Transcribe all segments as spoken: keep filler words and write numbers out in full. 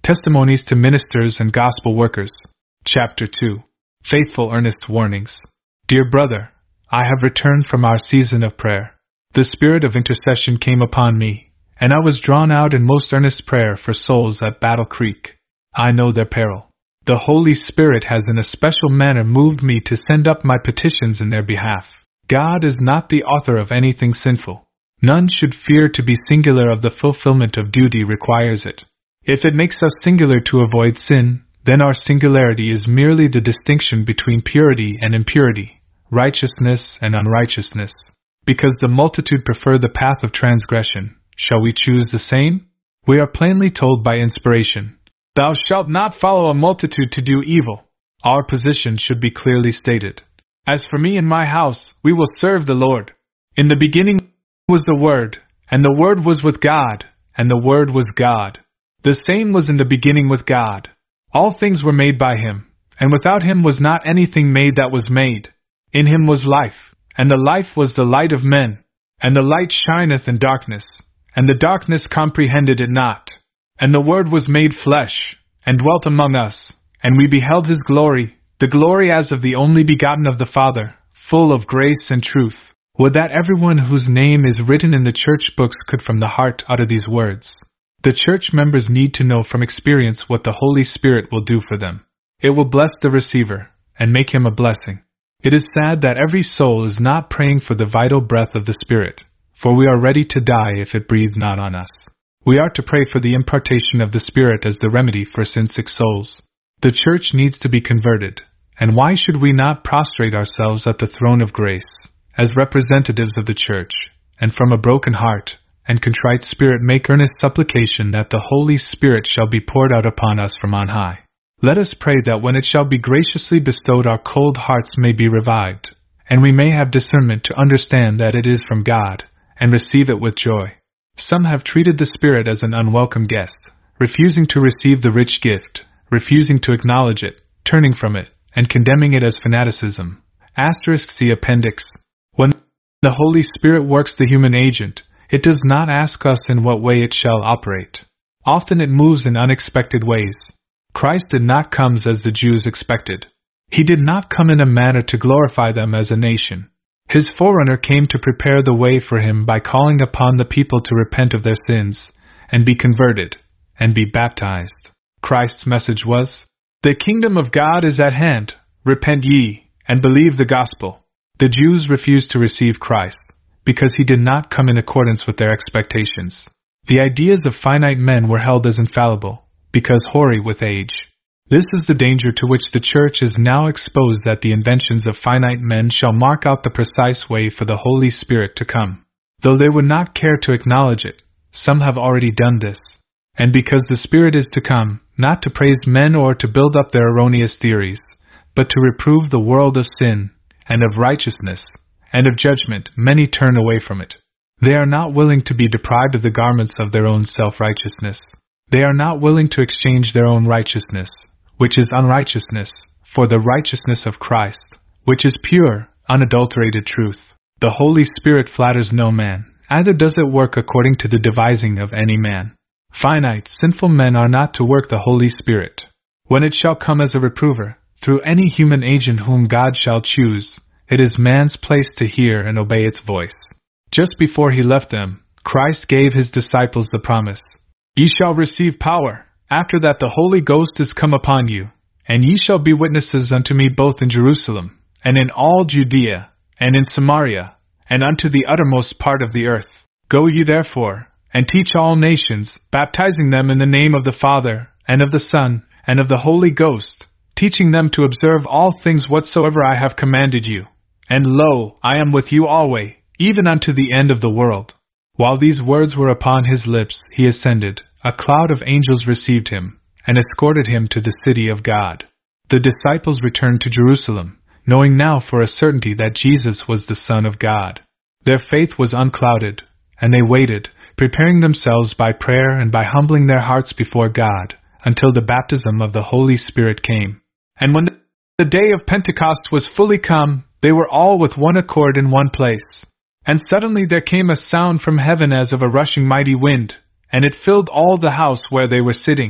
Testimonies to Ministers and Gospel Workers. Chapter two. Faithful Earnest Warnings. Dear brother, I have returned from our season of prayer. The spirit of intercession came upon me, and I was drawn out in most earnest prayer for souls at Battle Creek. I know their peril. The Holy Spirit has in a special manner moved me to send up my petitions in their behalf. God is not the author of anything sinful. None should fear to be singular of the fulfillment of duty requires it. If it makes us singular to avoid sin, then our singularity is merely the distinction between purity and impurity, righteousness and unrighteousness. Because the multitude prefer the path of transgression, shall we choose the same? We are plainly told by inspiration, "Thou shalt not follow a multitude to do evil." Our position should be clearly stated. As for me and my house, we will serve the Lord. In the beginning was the Word, and the Word was with God, and the Word was God. The same was in the beginning with God. All things were made by him, and without him was not anything made that was made. In him was life, and the life was the light of men. And the light shineth in darkness, and the darkness comprehended it not. And the Word was made flesh, and dwelt among us, and we beheld his glory, the glory as of the only begotten of the Father, full of grace and truth. Would that everyone whose name is written in the church books could from the heart utter these words. The church members need to know from experience what the Holy Spirit will do for them. It will bless the receiver, and make him a blessing. It is sad that every soul is not praying for the vital breath of the Spirit, for we are ready to die if it breathed not on us. We are to pray for the impartation of the Spirit as the remedy for sin-sick souls. The church needs to be converted, and why should we not prostrate ourselves at the throne of grace, as representatives of the church, and from a broken heart and contrite spirit make earnest supplication that the Holy Spirit shall be poured out upon us from on high. Let us pray that when it shall be graciously bestowed our cold hearts may be revived, and we may have discernment to understand that it is from God, and receive it with joy. Some have treated the Spirit as an unwelcome guest, refusing to receive the rich gift, refusing to acknowledge it, turning from it, and condemning it as fanaticism. Asterisk see appendix. When the Holy Spirit works the human agent, it does not ask us in what way it shall operate. Often it moves in unexpected ways. Christ did not come as the Jews expected. He did not come in a manner to glorify them as a nation. His forerunner came to prepare the way for him by calling upon the people to repent of their sins, and be converted, and be baptized. Christ's message was, "The kingdom of God is at hand, repent ye, and believe the gospel." The Jews refused to receive Christ, because he did not come in accordance with their expectations. The ideas of finite men were held as infallible, because hoary with age. This is the danger to which the church is now exposed, that the inventions of finite men shall mark out the precise way for the Holy Spirit to come. Though they would not care to acknowledge it, some have already done this. And because the Spirit is to come, not to praise men or to build up their erroneous theories, but to reprove the world of sin, and of righteousness, and of judgment, many turn away from it. They are not willing to be deprived of the garments of their own self-righteousness. They are not willing to exchange their own righteousness, which is unrighteousness, for the righteousness of Christ, which is pure, unadulterated truth. The Holy Spirit flatters no man, neither does it work according to the devising of any man. Finite, sinful men are not to work the Holy Spirit. When it shall come as a reprover, through any human agent whom God shall choose, it is man's place to hear and obey its voice. Just before he left them, Christ gave his disciples the promise, "Ye shall receive power, after that the Holy Ghost is come upon you, and ye shall be witnesses unto me both in Jerusalem, and in all Judea, and in Samaria, and unto the uttermost part of the earth. Go ye therefore, and teach all nations, baptizing them in the name of the Father, and of the Son, and of the Holy Ghost, teaching them to observe all things whatsoever I have commanded you. And lo, I am with you always, even unto the end of the world." While these words were upon his lips, he ascended. A cloud of angels received him, and escorted him to the city of God. The disciples returned to Jerusalem, knowing now for a certainty that Jesus was the Son of God. Their faith was unclouded, and they waited, preparing themselves by prayer and by humbling their hearts before God, until the baptism of the Holy Spirit came. And when the day of Pentecost was fully come, they were all with one accord in one place. And suddenly there came a sound from heaven as of a rushing mighty wind, and it filled all the house where they were sitting.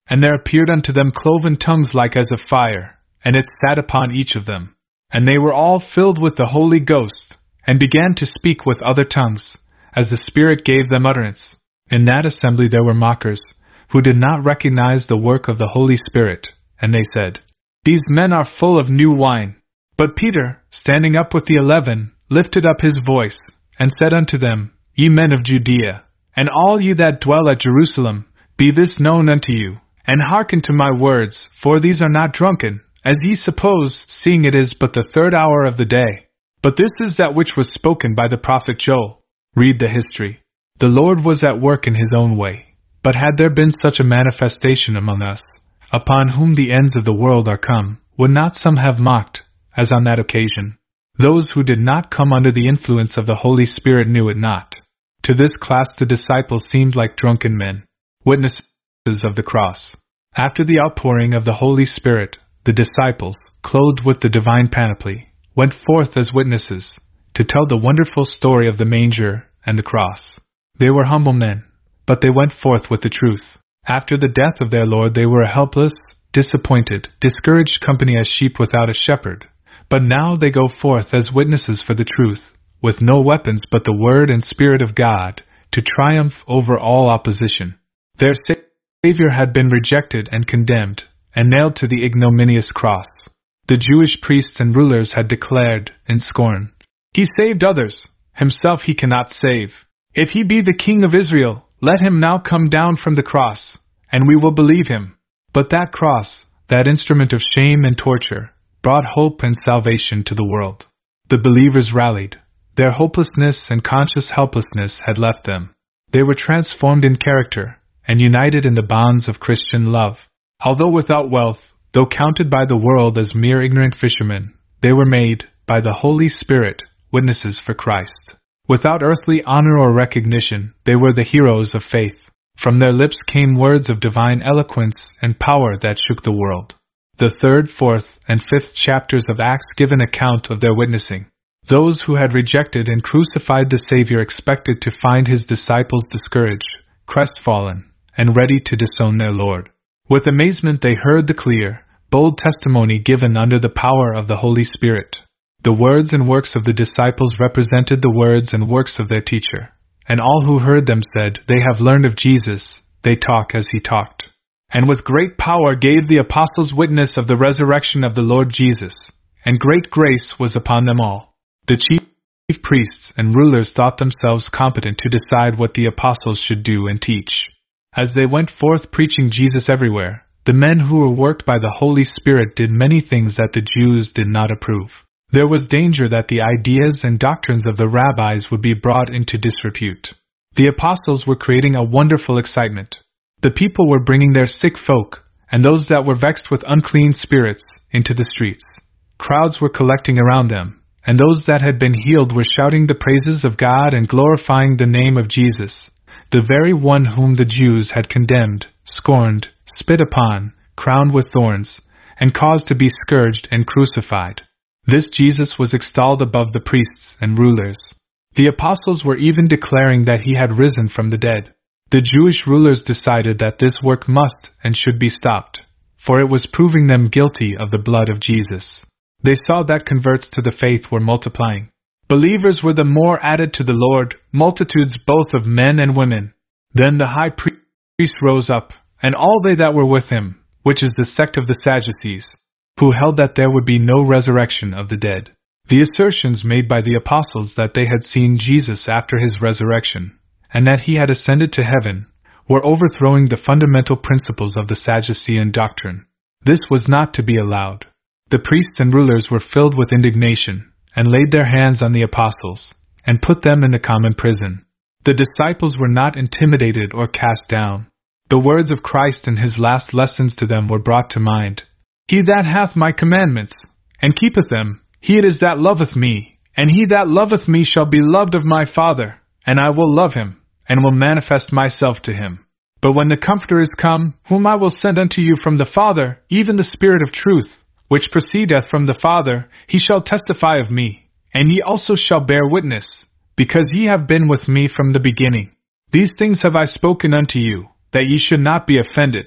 And there appeared unto them cloven tongues like as of fire, and it sat upon each of them. And they were all filled with the Holy Ghost, and began to speak with other tongues, as the Spirit gave them utterance. In that assembly there were mockers, who did not recognize the work of the Holy Spirit, and they said, These men are full of new wine. But Peter, standing up with the eleven, lifted up his voice, and said unto them, Ye men of Judea, and all ye that dwell at Jerusalem, be this known unto you, and hearken to my words, for these are not drunken, as ye suppose, seeing it is but the third hour of the day. But this is that which was spoken by the prophet Joel. Read the history. The Lord was at work in his own way. But had there been such a manifestation among us, upon whom the ends of the world are come, would not some have mocked, as on that occasion? Those who did not come under the influence of the Holy Spirit knew it not. To this class the disciples seemed like drunken men, witnesses of the cross. After the outpouring of the Holy Spirit, the disciples, clothed with the divine panoply, went forth as witnesses, to tell the wonderful story of the manger and the cross. They were humble men, but they went forth with the truth. After the death of their Lord they were a helpless, disappointed, discouraged company as sheep without a shepherd. But now they go forth as witnesses for the truth, with no weapons but the word and Spirit of God, to triumph over all opposition. Their Savior had been rejected and condemned, and nailed to the ignominious cross. The Jewish priests and rulers had declared, in scorn, He saved others, himself he cannot save. If he be the King of Israel, let him now come down from the cross, and we will believe him. But that cross, that instrument of shame and torture, brought hope and salvation to the world. The believers rallied. Their hopelessness and conscious helplessness had left them. They were transformed in character, and united in the bonds of Christian love. Although without wealth, though counted by the world as mere ignorant fishermen, they were made, by the Holy Spirit, witnesses for Christ. Without earthly honor or recognition, they were the heroes of faith. From their lips came words of divine eloquence and power that shook the world. The third, fourth, and fifth chapters of Acts give an account of their witnessing. Those who had rejected and crucified the Savior expected to find his disciples discouraged, crestfallen, and ready to disown their Lord. With amazement they heard the clear, bold testimony given under the power of the Holy Spirit. The words and works of the disciples represented the words and works of their teacher, and all who heard them said, They have learned of Jesus, they talk as he talked. And with great power gave the apostles witness of the resurrection of the Lord Jesus, and great grace was upon them all. The chief priests and rulers thought themselves competent to decide what the apostles should do and teach. As they went forth preaching Jesus everywhere, the men who were worked by the Holy Spirit did many things that the Jews did not approve. There was danger that the ideas and doctrines of the rabbis would be brought into disrepute. The apostles were creating a wonderful excitement. The people were bringing their sick folk, and those that were vexed with unclean spirits, into the streets. Crowds were collecting around them, and those that had been healed were shouting the praises of God and glorifying the name of Jesus, the very one whom the Jews had condemned, scorned, spit upon, crowned with thorns, and caused to be scourged and crucified. This Jesus was extolled above the priests and rulers. The apostles were even declaring that he had risen from the dead. The Jewish rulers decided that this work must and should be stopped, for it was proving them guilty of the blood of Jesus. They saw that converts to the faith were multiplying. Believers were the more added to the Lord, multitudes both of men and women. Then the high priest rose up, and all they that were with him, which is the sect of the Sadducees, who held that there would be no resurrection of the dead. The assertions made by the apostles that they had seen Jesus after his resurrection, and that he had ascended to heaven, were overthrowing the fundamental principles of the Sadducean doctrine. This was not to be allowed. The priests and rulers were filled with indignation, and laid their hands on the apostles, and put them in the common prison. The disciples were not intimidated or cast down. The words of Christ in his last lessons to them were brought to mind. He that hath my commandments, and keepeth them, he it is that loveth me, and he that loveth me shall be loved of my Father, and I will love him, and will manifest myself to him. But when the Comforter is come, whom I will send unto you from the Father, even the Spirit of truth, which proceedeth from the Father, he shall testify of me, and ye also shall bear witness, because ye have been with me from the beginning. These things have I spoken unto you, that ye should not be offended.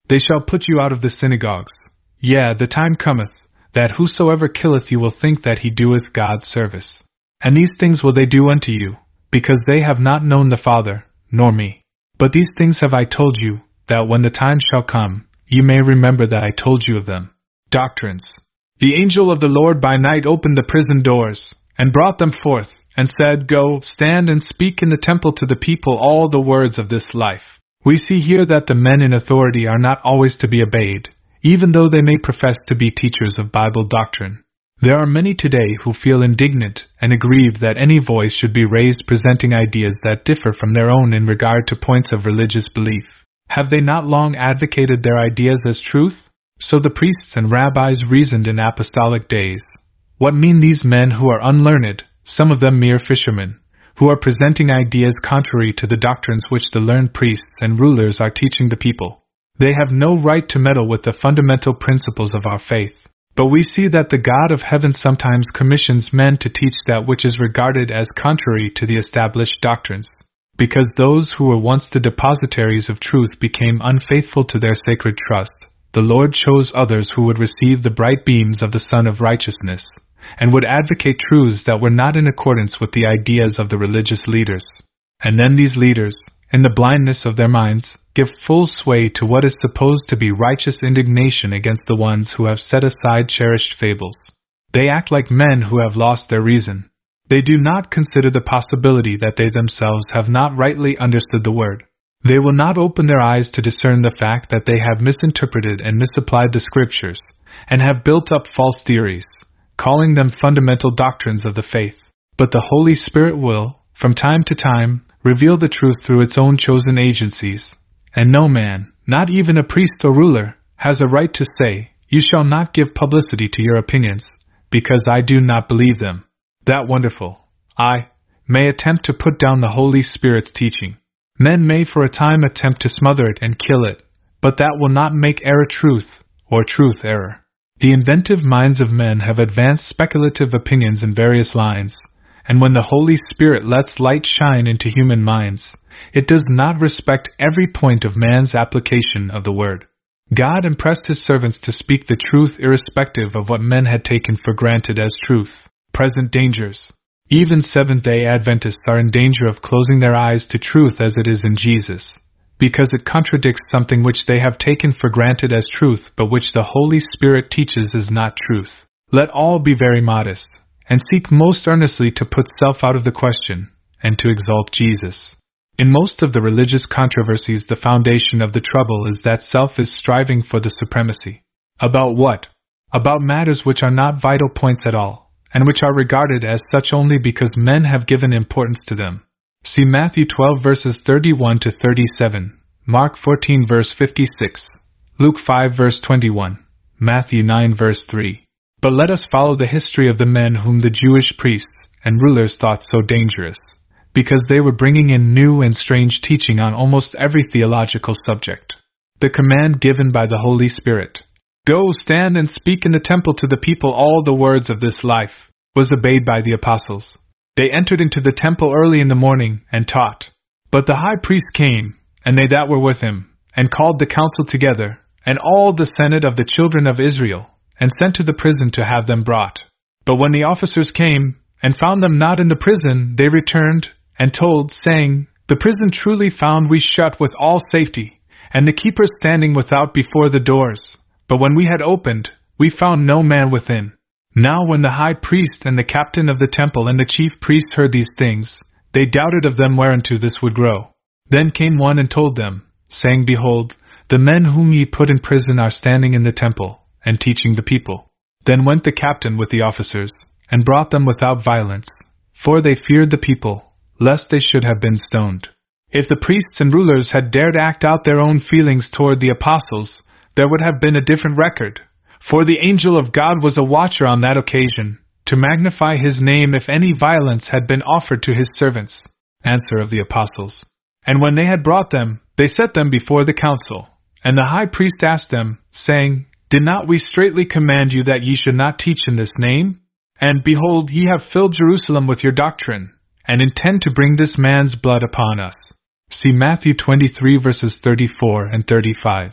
They shall put you out of the synagogues. Yea, the time cometh, that whosoever killeth you will think that he doeth God's service. And these things will they do unto you, because they have not known the Father, nor me. But these things have I told you, that when the time shall come, you may remember that I told you of them. Doctrines. The angel of the Lord by night opened the prison doors, and brought them forth, and said, Go, stand and speak in the temple to the people all the words of this life. We see here that the men in authority are not always to be obeyed, even though they may profess to be teachers of Bible doctrine. There are many today who feel indignant and aggrieved that any voice should be raised presenting ideas that differ from their own in regard to points of religious belief. Have they not long advocated their ideas as truth? So the priests and rabbis reasoned in apostolic days. What mean these men who are unlearned, some of them mere fishermen, who are presenting ideas contrary to the doctrines which the learned priests and rulers are teaching the people? They have no right to meddle with the fundamental principles of our faith. But we see that the God of heaven sometimes commissions men to teach that which is regarded as contrary to the established doctrines. Because those who were once the depositaries of truth became unfaithful to their sacred trust, the Lord chose others who would receive the bright beams of the Sun of Righteousness, and would advocate truths that were not in accordance with the ideas of the religious leaders. And then these leaders, in the blindness of their minds, give full sway to what is supposed to be righteous indignation against the ones who have set aside cherished fables. They act like men who have lost their reason. They do not consider the possibility that they themselves have not rightly understood the word. They will not open their eyes to discern the fact that they have misinterpreted and misapplied the scriptures, and have built up false theories, calling them fundamental doctrines of the faith. But the Holy Spirit will, from time to time, reveal the truth through its own chosen agencies. And no man, not even a priest or ruler, has a right to say, You shall not give publicity to your opinions, because I do not believe them. That wonderful, I, may attempt to put down the Holy Spirit's teaching. Men may for a time attempt to smother it and kill it, but that will not make error truth, or truth error. The inventive minds of men have advanced speculative opinions in various lines, and when the Holy Spirit lets light shine into human minds, it does not respect every point of man's application of the word. God impressed his servants to speak the truth irrespective of what men had taken for granted as truth. Present dangers. Even Seventh-day Adventists are in danger of closing their eyes to truth as it is in Jesus, because it contradicts something which they have taken for granted as truth but which the Holy Spirit teaches is not truth. Let all be very modest, and seek most earnestly to put self out of the question, and to exalt Jesus. In most of the religious controversies, the foundation of the trouble is that self is striving for the supremacy. About what? About matters which are not vital points at all, and which are regarded as such only because men have given importance to them. See Matthew twelve verses thirty-one to thirty-seven, Mark fourteen verse fifty-six, Luke five verse twenty-one, Matthew nine verse three. But let us follow the history of the men whom the Jewish priests and rulers thought so dangerous, because they were bringing in new and strange teaching on almost every theological subject. The command given by the Holy Spirit, Go, stand and speak in the temple to the people all the words of this life, was obeyed by the apostles. They entered into the temple early in the morning and taught. But the high priest came, and they that were with him, and called the council together, and all the senate of the children of Israel, and sent to the prison to have them brought. But when the officers came, and found them not in the prison, they returned, and told, saying, The prison truly found we shut with all safety, and the keepers standing without before the doors. But when we had opened, we found no man within. Now when the high priest and the captain of the temple and the chief priests heard these things, they doubted of them whereunto this would grow. Then came one and told them, saying, Behold, the men whom ye put in prison are standing in the temple, and teaching the people. Then went the captain with the officers, and brought them without violence, for they feared the people, lest they should have been stoned. If the priests and rulers had dared act out their own feelings toward the apostles, there would have been a different record, for the angel of God was a watcher on that occasion, to magnify his name if any violence had been offered to his servants. Answer of the apostles. And when they had brought them, they set them before the council. And the high priest asked them, saying, Did not we straitly command you that ye should not teach in this name? And behold, ye have filled Jerusalem with your doctrine, and intend to bring this man's blood upon us. See Matthew twenty-three verses thirty-four and thirty-five.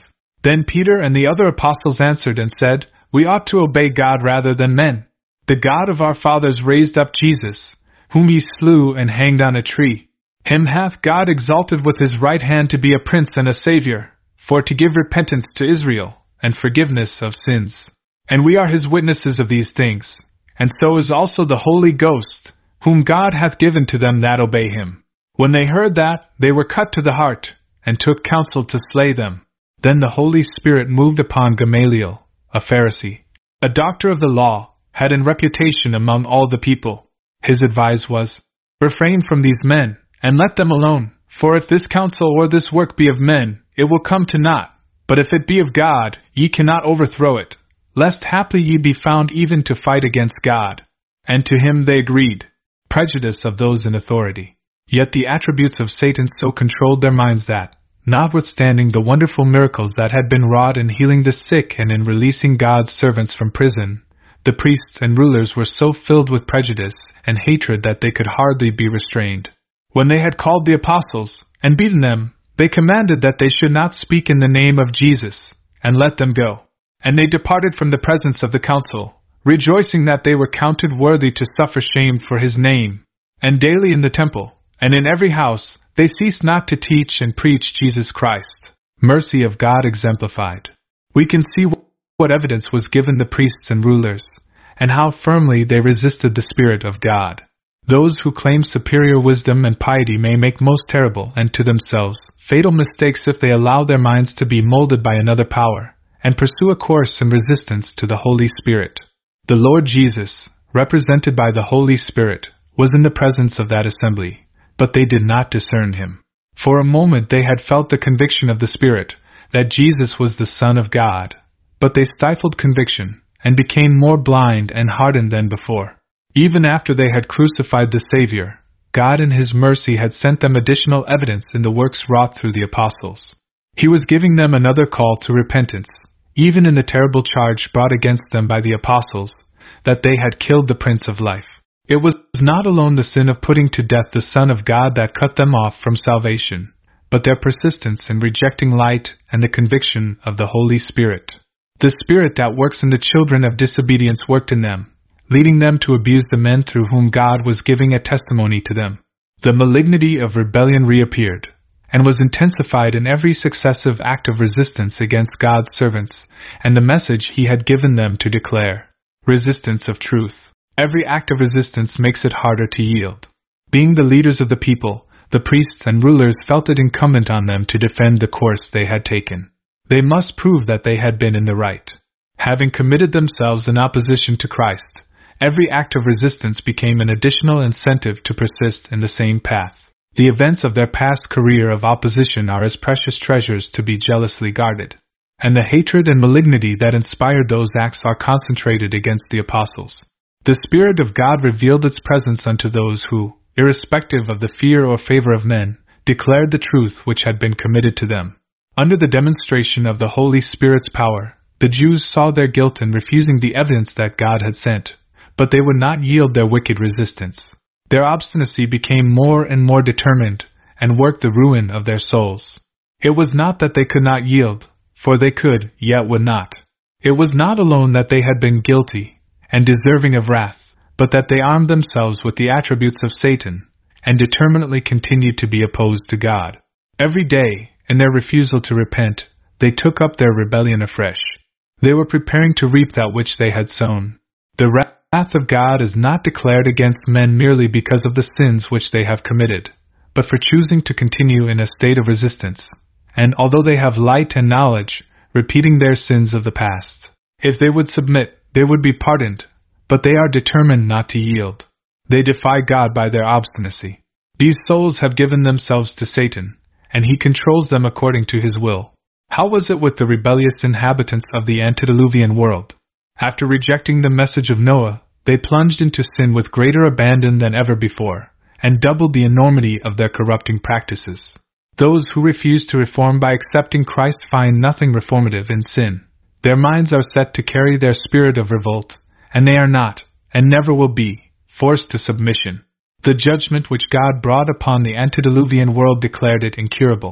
Then Peter and the other apostles answered and said, "We ought to obey God rather than men. The God of our fathers raised up Jesus, whom ye slew and hanged on a tree. Him hath God exalted with his right hand to be a prince and a Savior, for to give repentance to Israel, and forgiveness of sins. And we are his witnesses of these things, and so is also the Holy Ghost, whom God hath given to them that obey him." When they heard that, they were cut to the heart, and took counsel to slay them. Then the Holy Spirit moved upon Gamaliel, a Pharisee, a doctor of the law, had in reputation among all the people. His advice was, "Refrain from these men, and let them alone, for if this counsel or this work be of men, it will come to naught. But if it be of God, ye cannot overthrow it, lest haply ye be found even to fight against God." And to him they agreed. Prejudice of those in authority. Yet the attributes of Satan so controlled their minds that, notwithstanding the wonderful miracles that had been wrought in healing the sick and in releasing God's servants from prison, the priests and rulers were so filled with prejudice and hatred that they could hardly be restrained. When they had called the apostles, and beaten them, they commanded that they should not speak in the name of Jesus, and let them go. And they departed from the presence of the council, rejoicing that they were counted worthy to suffer shame for his name. And daily in the temple, and in every house, they ceased not to teach and preach Jesus Christ. Mercy of God exemplified. We can see what evidence was given the priests and rulers, and how firmly they resisted the Spirit of God. Those who claim superior wisdom and piety may make most terrible and to themselves fatal mistakes if they allow their minds to be molded by another power, and pursue a course in resistance to the Holy Spirit. The Lord Jesus, represented by the Holy Spirit, was in the presence of that assembly, but they did not discern him. For a moment they had felt the conviction of the Spirit, that Jesus was the Son of God, but they stifled conviction, and became more blind and hardened than before. Even after they had crucified the Savior, God in His mercy had sent them additional evidence in the works wrought through the apostles. He was giving them another call to repentance, even in the terrible charge brought against them by the apostles, that they had killed the Prince of Life. It was not alone the sin of putting to death the Son of God that cut them off from salvation, but their persistence in rejecting light and the conviction of the Holy Spirit. The Spirit that works in the children of disobedience worked in them, leading them to abuse the men through whom God was giving a testimony to them. The malignity of rebellion reappeared, and was intensified in every successive act of resistance against God's servants, and the message He had given them to declare. Resistance of truth. Every act of resistance makes it harder to yield. Being the leaders of the people, the priests and rulers felt it incumbent on them to defend the course they had taken. They must prove that they had been in the right. Having committed themselves in opposition to Christ, every act of resistance became an additional incentive to persist in the same path. The events of their past career of opposition are as precious treasures to be jealously guarded, and the hatred and malignity that inspired those acts are concentrated against the apostles. The Spirit of God revealed its presence unto those who, irrespective of the fear or favor of men, declared the truth which had been committed to them. Under the demonstration of the Holy Spirit's power, the Jews saw their guilt in refusing the evidence that God had sent, but they would not yield their wicked resistance. Their obstinacy became more and more determined, and worked the ruin of their souls. It was not that they could not yield, for they could, yet would not. It was not alone that they had been guilty, and deserving of wrath, but that they armed themselves with the attributes of Satan, and determinately continued to be opposed to God. Every day, in their refusal to repent, they took up their rebellion afresh. They were preparing to reap that which they had sown. The wrath of God is not declared against men merely because of the sins which they have committed, but for choosing to continue in a state of resistance, and although they have light and knowledge, repeating their sins of the past. If they would submit, they would be pardoned, but they are determined not to yield. They defy God by their obstinacy. These souls have given themselves to Satan, and he controls them according to his will. How was it with the rebellious inhabitants of the antediluvian world? After rejecting the message of Noah, they plunged into sin with greater abandon than ever before, and doubled the enormity of their corrupting practices. Those who refuse to reform by accepting Christ find nothing reformative in sin. Their minds are set to carry their spirit of revolt, and they are not, and never will be, forced to submission. The judgment which God brought upon the antediluvian world declared it incurable.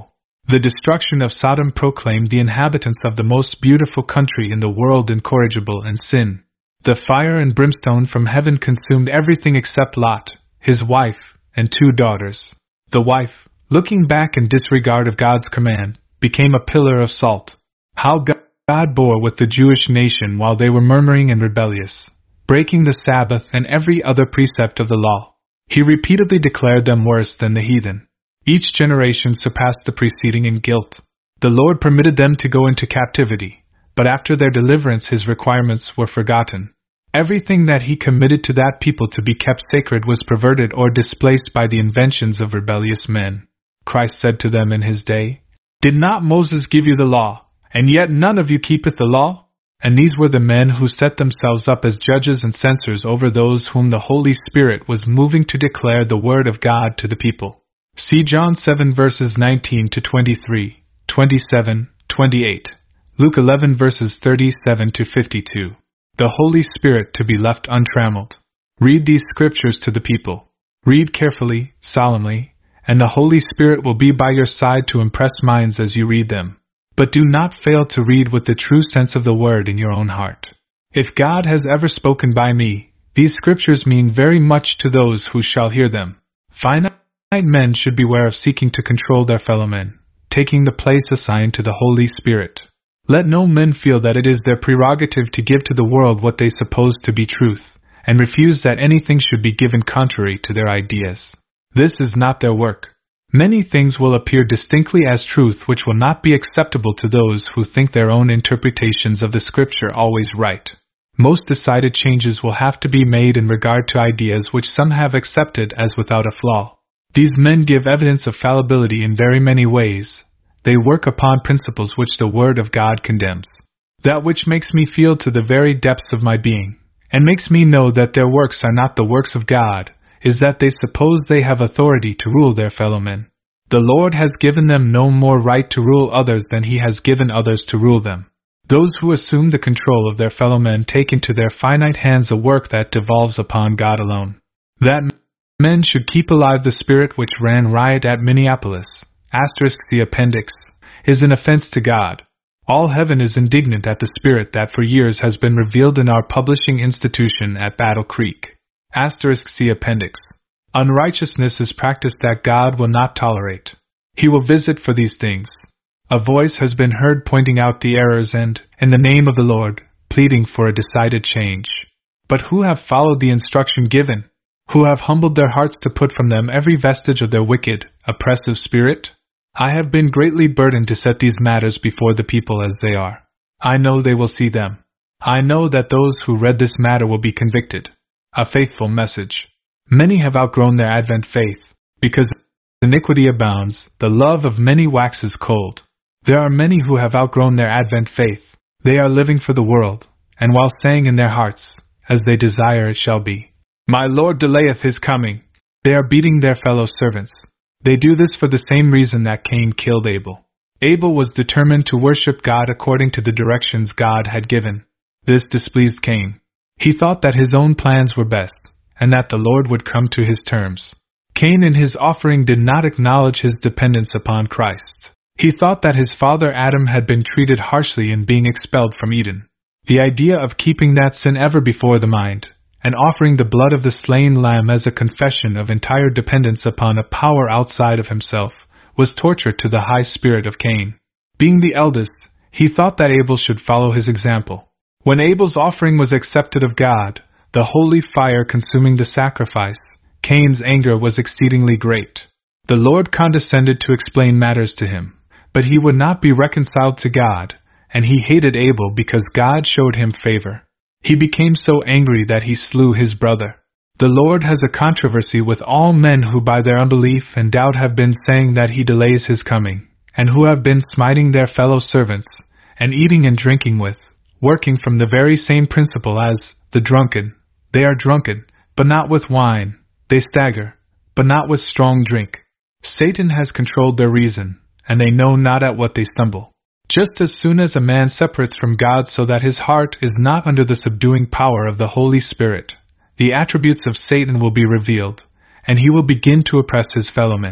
The destruction of Sodom proclaimed the inhabitants of the most beautiful country in the world incorrigible in sin. The fire and brimstone from heaven consumed everything except Lot, his wife, and two daughters. The wife, looking back in disregard of God's command, became a pillar of salt. How God bore with the Jewish nation while they were murmuring and rebellious, breaking the Sabbath and every other precept of the law. He repeatedly declared them worse than the heathen. Each generation surpassed the preceding in guilt. The Lord permitted them to go into captivity, but after their deliverance his requirements were forgotten. Everything that he committed to that people to be kept sacred was perverted or displaced by the inventions of rebellious men. Christ said to them in his day, "Did not Moses give you the law, and yet none of you keepeth the law?" And these were the men who set themselves up as judges and censors over those whom the Holy Spirit was moving to declare the word of God to the people. See John seven verses nineteen to twenty-three, twenty-seven, twenty-eight, Luke eleven verses thirty-seven to fifty-two. The Holy Spirit to be left untrammeled. Read these scriptures to the people. Read carefully, solemnly, and the Holy Spirit will be by your side to impress minds as you read them. But do not fail to read with the true sense of the word in your own heart. If God has ever spoken by me, these scriptures mean very much to those who shall hear them. Finite men should beware of seeking to control their fellow men, taking the place assigned to the Holy Spirit. Let no men feel that it is their prerogative to give to the world what they suppose to be truth, and refuse that anything should be given contrary to their ideas. This is not their work. Many things will appear distinctly as truth which will not be acceptable to those who think their own interpretations of the Scripture always right. Most decided changes will have to be made in regard to ideas which some have accepted as without a flaw. These men give evidence of fallibility in very many ways. They work upon principles which the Word of God condemns. That which makes me feel to the very depths of my being, and makes me know that their works are not the works of God, is that they suppose they have authority to rule their fellow men. The Lord has given them no more right to rule others than He has given others to rule them. Those who assume the control of their fellow men take into their finite hands a work that devolves upon God alone. That men should keep alive the spirit which ran riot at Minneapolis, asterisk the appendix, is an offense to God. All heaven is indignant at the spirit that for years has been revealed in our publishing institution at Battle Creek. Asterisk see appendix. Unrighteousness is practiced that God will not tolerate. He will visit for these things. A voice has been heard pointing out the errors and, in the name of the Lord, pleading for a decided change. But who have followed the instruction given? Who have humbled their hearts to put from them every vestige of their wicked, oppressive spirit? I have been greatly burdened to set these matters before the people as they are. I know they will see them. I know that those who read this matter will be convicted. A faithful message. Many have outgrown their Advent faith. Because iniquity abounds, the love of many waxes cold. There are many who have outgrown their Advent faith. They are living for the world, and while saying in their hearts, as they desire it shall be, "My Lord delayeth his coming," they are beating their fellow servants. They do this for the same reason that Cain killed Abel. Abel was determined to worship God according to the directions God had given. This displeased Cain. He thought that his own plans were best, and that the Lord would come to his terms. Cain in his offering did not acknowledge his dependence upon Christ. He thought that his father Adam had been treated harshly in being expelled from Eden. The idea of keeping that sin ever before the mind, and offering the blood of the slain lamb as a confession of entire dependence upon a power outside of himself, was torture to the high spirit of Cain. Being the eldest, he thought that Abel should follow his example. When Abel's offering was accepted of God, the holy fire consuming the sacrifice, Cain's anger was exceedingly great. The Lord condescended to explain matters to him, but he would not be reconciled to God, and he hated Abel because God showed him favor. He became so angry that he slew his brother. The Lord has a controversy with all men who by their unbelief and doubt have been saying that he delays his coming, and who have been smiting their fellow servants, and eating and drinking with, working from the very same principle as the drunken. They are drunken, but not with wine. They stagger, but not with strong drink. Satan has controlled their reason, and they know not at what they stumble. Just as soon as a man separates from God so that his heart is not under the subduing power of the Holy Spirit, the attributes of Satan will be revealed, and he will begin to oppress his fellow men.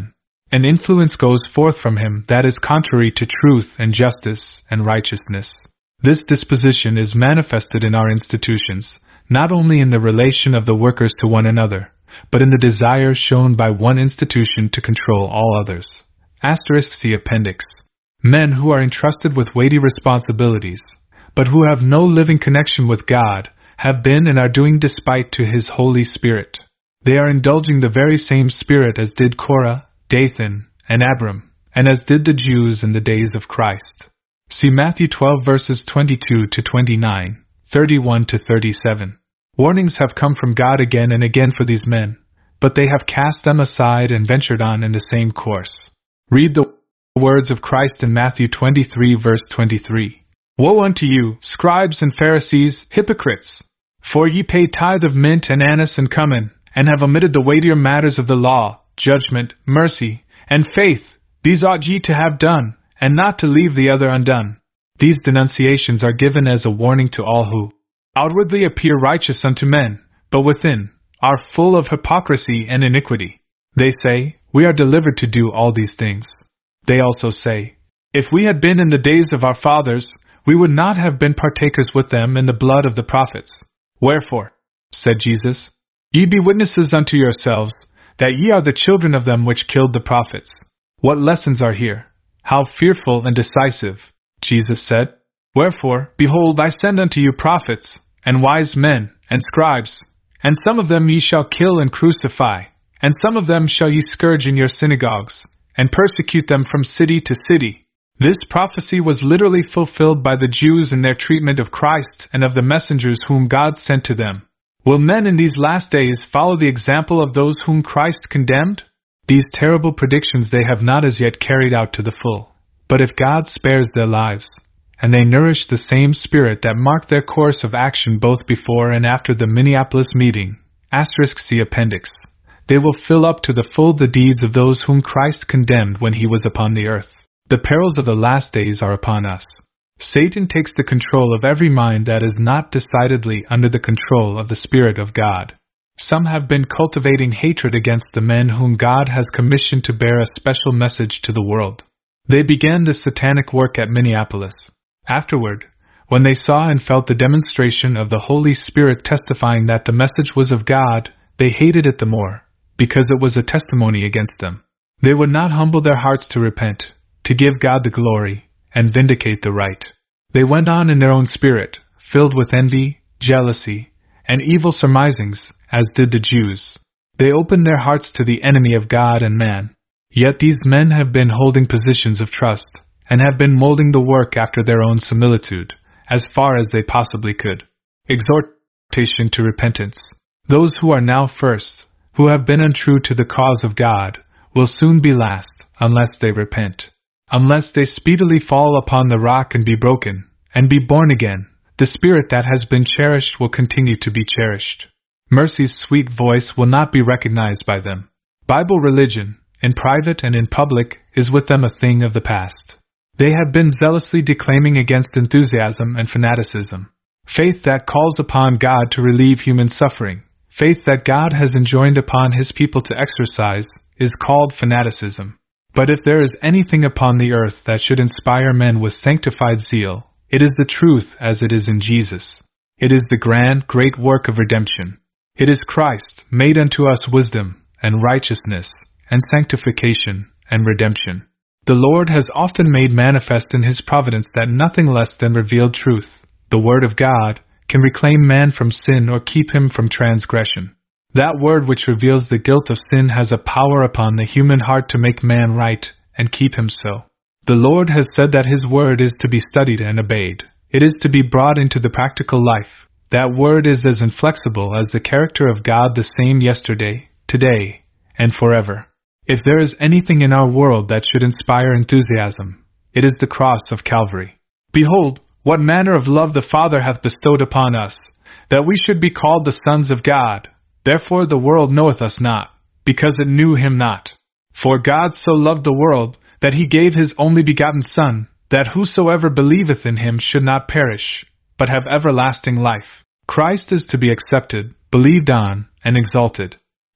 An influence goes forth from him that is contrary to truth and justice and righteousness. This disposition is manifested in our institutions, not only in the relation of the workers to one another, but in the desire shown by one institution to control all others. Asterisk see appendix. Men who are entrusted with weighty responsibilities, but who have no living connection with God, have been and are doing despite to His Holy Spirit. They are indulging the very same spirit as did Korah, Dathan, and Abiram, and as did the Jews in the days of Christ. See Matthew twelve verses twenty-two to twenty-nine, thirty-one to thirty-seven. Warnings have come from God again and again for these men, but they have cast them aside and ventured on in the same course. Read the words of Christ in Matthew twenty-three verse twenty-three. Woe unto you, scribes and Pharisees, hypocrites! For ye pay tithe of mint and anise and cumin, and have omitted the weightier matters of the law, judgment, mercy, and faith. These ought ye to have done, and not to leave the other undone. These denunciations are given as a warning to all who outwardly appear righteous unto men, but within are full of hypocrisy and iniquity. They say, We are delivered to do all these things. They also say, If we had been in the days of our fathers, we would not have been partakers with them in the blood of the prophets. Wherefore, said Jesus, ye be witnesses unto yourselves, that ye are the children of them which killed the prophets. What lessons are here? How fearful and decisive! Jesus said, Wherefore, behold, I send unto you prophets, and wise men, and scribes, and some of them ye shall kill and crucify, and some of them shall ye scourge in your synagogues, and persecute them from city to city. This prophecy was literally fulfilled by the Jews in their treatment of Christ and of the messengers whom God sent to them. Will men in these last days follow the example of those whom Christ condemned? These terrible predictions they have not as yet carried out to the full. But if God spares their lives, and they nourish the same spirit that marked their course of action both before and after the Minneapolis meeting, asterisk see appendix, they will fill up to the full the deeds of those whom Christ condemned when he was upon the earth. The perils of the last days are upon us. Satan takes the control of every mind that is not decidedly under the control of the Spirit of God. Some have been cultivating hatred against the men whom God has commissioned to bear a special message to the world. They began this satanic work at Minneapolis. Afterward, when they saw and felt the demonstration of the Holy Spirit testifying that the message was of God, they hated it the more, because it was a testimony against them. They would not humble their hearts to repent, to give God the glory, and vindicate the right. They went on in their own spirit, filled with envy, jealousy, and evil surmisings, as did the Jews. They opened their hearts to the enemy of God and man. Yet these men have been holding positions of trust, and have been molding the work after their own similitude, as far as they possibly could. Exhortation to repentance. Those who are now first, who have been untrue to the cause of God, will soon be last, unless they repent. Unless they speedily fall upon the rock and be broken, and be born again, the spirit that has been cherished will continue to be cherished. Mercy's sweet voice will not be recognized by them. Bible religion, in private and in public, is with them a thing of the past. They have been zealously declaiming against enthusiasm and fanaticism. Faith that calls upon God to relieve human suffering, faith that God has enjoined upon His people to exercise, is called fanaticism. But if there is anything upon the earth that should inspire men with sanctified zeal, it is the truth as it is in Jesus. It is the grand, great work of redemption. It is Christ, made unto us wisdom, and righteousness, and sanctification, and redemption. The Lord has often made manifest in His providence that nothing less than revealed truth, the Word of God, can reclaim man from sin or keep him from transgression. That Word which reveals the guilt of sin has a power upon the human heart to make man right, and keep him so. The Lord has said that His Word is to be studied and obeyed. It is to be brought into the practical life. That Word is as inflexible as the character of God, the same yesterday, today, and forever. If there is anything in our world that should inspire enthusiasm, it is the cross of Calvary. Behold, what manner of love the Father hath bestowed upon us, that we should be called the sons of God. Therefore the world knoweth us not, because it knew Him not. For God so loved the world, that He gave His only begotten Son, that whosoever believeth in Him should not perish, but have everlasting life. Christ is to be accepted, believed on, and exalted.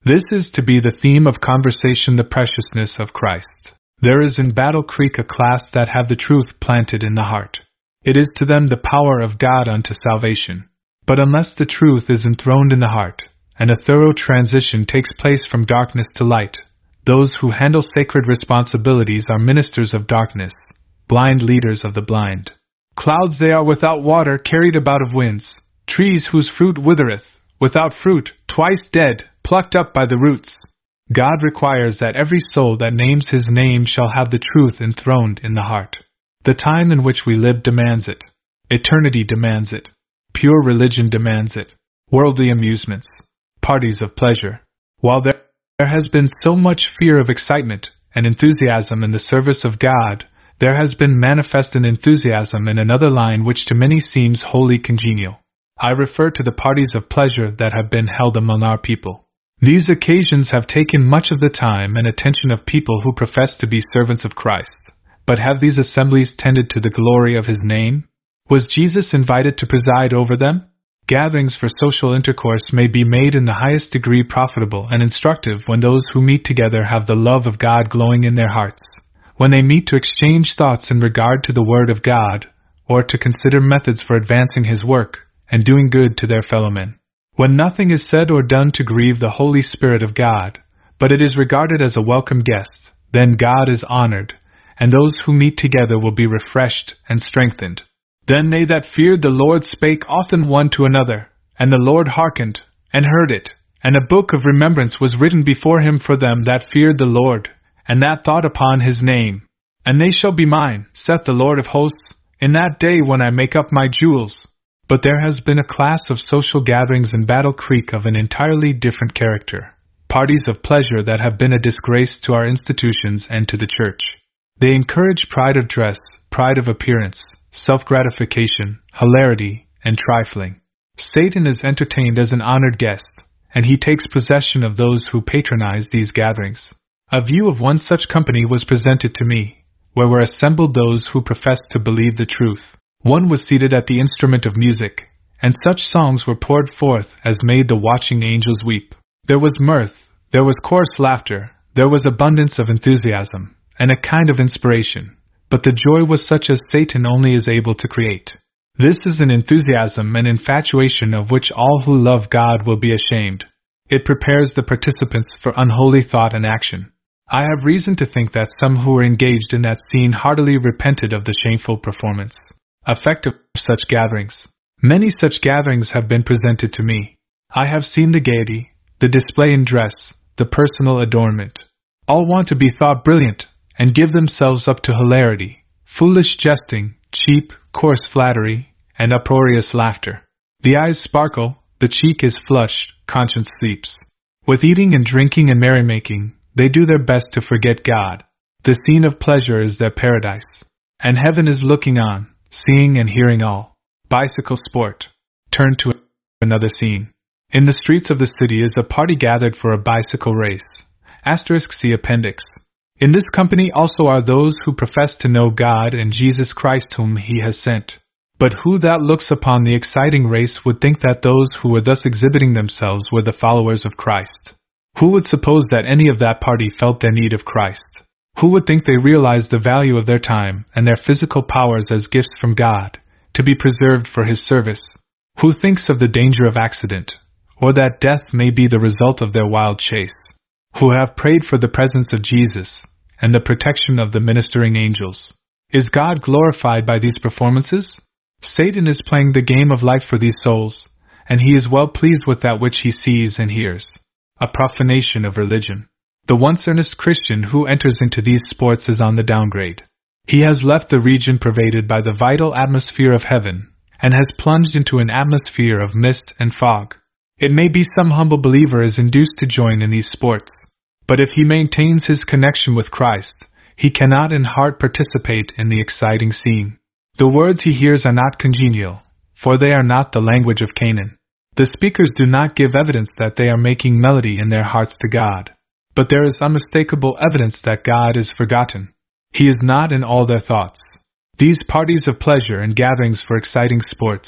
This is to be the theme of conversation, the preciousness of Christ. There is in Battle Creek a class that have the truth planted in the heart. It is to them the power of God unto salvation. But unless the truth is enthroned in the heart, and a thorough transition takes place from darkness to light, those who handle sacred responsibilities are ministers of darkness, blind leaders of the blind. Clouds they are without water, carried about of winds, trees whose fruit withereth, without fruit, twice dead, plucked up by the roots. God requires that every soul that names His name shall have the truth enthroned in the heart. The time in which we live demands it. Eternity demands it. Pure religion demands it. Worldly amusements, parties of pleasure. While there, there has been so much fear of excitement and enthusiasm in the service of God, there has been manifest an enthusiasm in another line which to many seems wholly congenial. I refer to the parties of pleasure that have been held among our people. These occasions have taken much of the time and attention of people who profess to be servants of Christ. But have these assemblies tended to the glory of His name? Was Jesus invited to preside over them? Gatherings for social intercourse may be made in the highest degree profitable and instructive when those who meet together have the love of God glowing in their hearts, when they meet to exchange thoughts in regard to the Word of God, or to consider methods for advancing His work and doing good to their fellow men. When nothing is said or done to grieve the Holy Spirit of God, but it is regarded as a welcome guest, then God is honored, and those who meet together will be refreshed and strengthened. Then they that feared the Lord spake often one to another, and the Lord hearkened, and heard it, and a book of remembrance was written before Him for them that feared the Lord, and that thought upon His name. And they shall be mine, saith the Lord of hosts, in that day when I make up my jewels. But there has been a class of social gatherings in Battle Creek of an entirely different character. Parties of pleasure that have been a disgrace to our institutions and to the church. They encourage pride of dress, pride of appearance, self-gratification, hilarity, and trifling. Satan is entertained as an honored guest, and he takes possession of those who patronize these gatherings. A view of one such company was presented to me, where were assembled those who professed to believe the truth. One was seated at the instrument of music, and such songs were poured forth as made the watching angels weep. There was mirth, there was coarse laughter, there was abundance of enthusiasm, and a kind of inspiration, but the joy was such as Satan only is able to create. This is an enthusiasm and infatuation of which all who love God will be ashamed. It prepares the participants for unholy thought and action. I have reason to think that some who were engaged in that scene heartily repented of the shameful performance. Effect of such gatherings. Many such gatherings have been presented to me. I have seen the gaiety, the display in dress, the personal adornment. All want to be thought brilliant, and give themselves up to hilarity, foolish jesting, cheap, coarse flattery, and uproarious laughter. The eyes sparkle, the cheek is flushed, conscience sleeps. With eating and drinking and merrymaking, they do their best to forget God. The scene of pleasure is their paradise, and heaven is looking on, seeing and hearing all. Bicycle sport. Turn to another scene. In the streets of the city is a party gathered for a bicycle race. Asterisk see appendix. In this company also are those who profess to know God and Jesus Christ whom He has sent. But who that looks upon the exciting race would think that those who were thus exhibiting themselves were the followers of Christ? Who would suppose that any of that party felt their need of Christ? Who would think they realized the value of their time and their physical powers as gifts from God, to be preserved for His service? Who thinks of the danger of accident, or that death may be the result of their wild chase? Who have prayed for the presence of Jesus, and the protection of the ministering angels? Is God glorified by these performances? Satan is playing the game of life for these souls, and he is well pleased with that which he sees and hears. A profanation of religion. The once earnest Christian who enters into these sports is on the downgrade. He has left the region pervaded by the vital atmosphere of heaven, and has plunged into an atmosphere of mist and fog. It may be some humble believer is induced to join in these sports, but if he maintains his connection with Christ, he cannot in heart participate in the exciting scene. The words he hears are not congenial, for they are not the language of Canaan. The speakers do not give evidence that they are making melody in their hearts to God. But there is unmistakable evidence that God is forgotten. He is not in all their thoughts. These parties of pleasure and gatherings for exciting sports,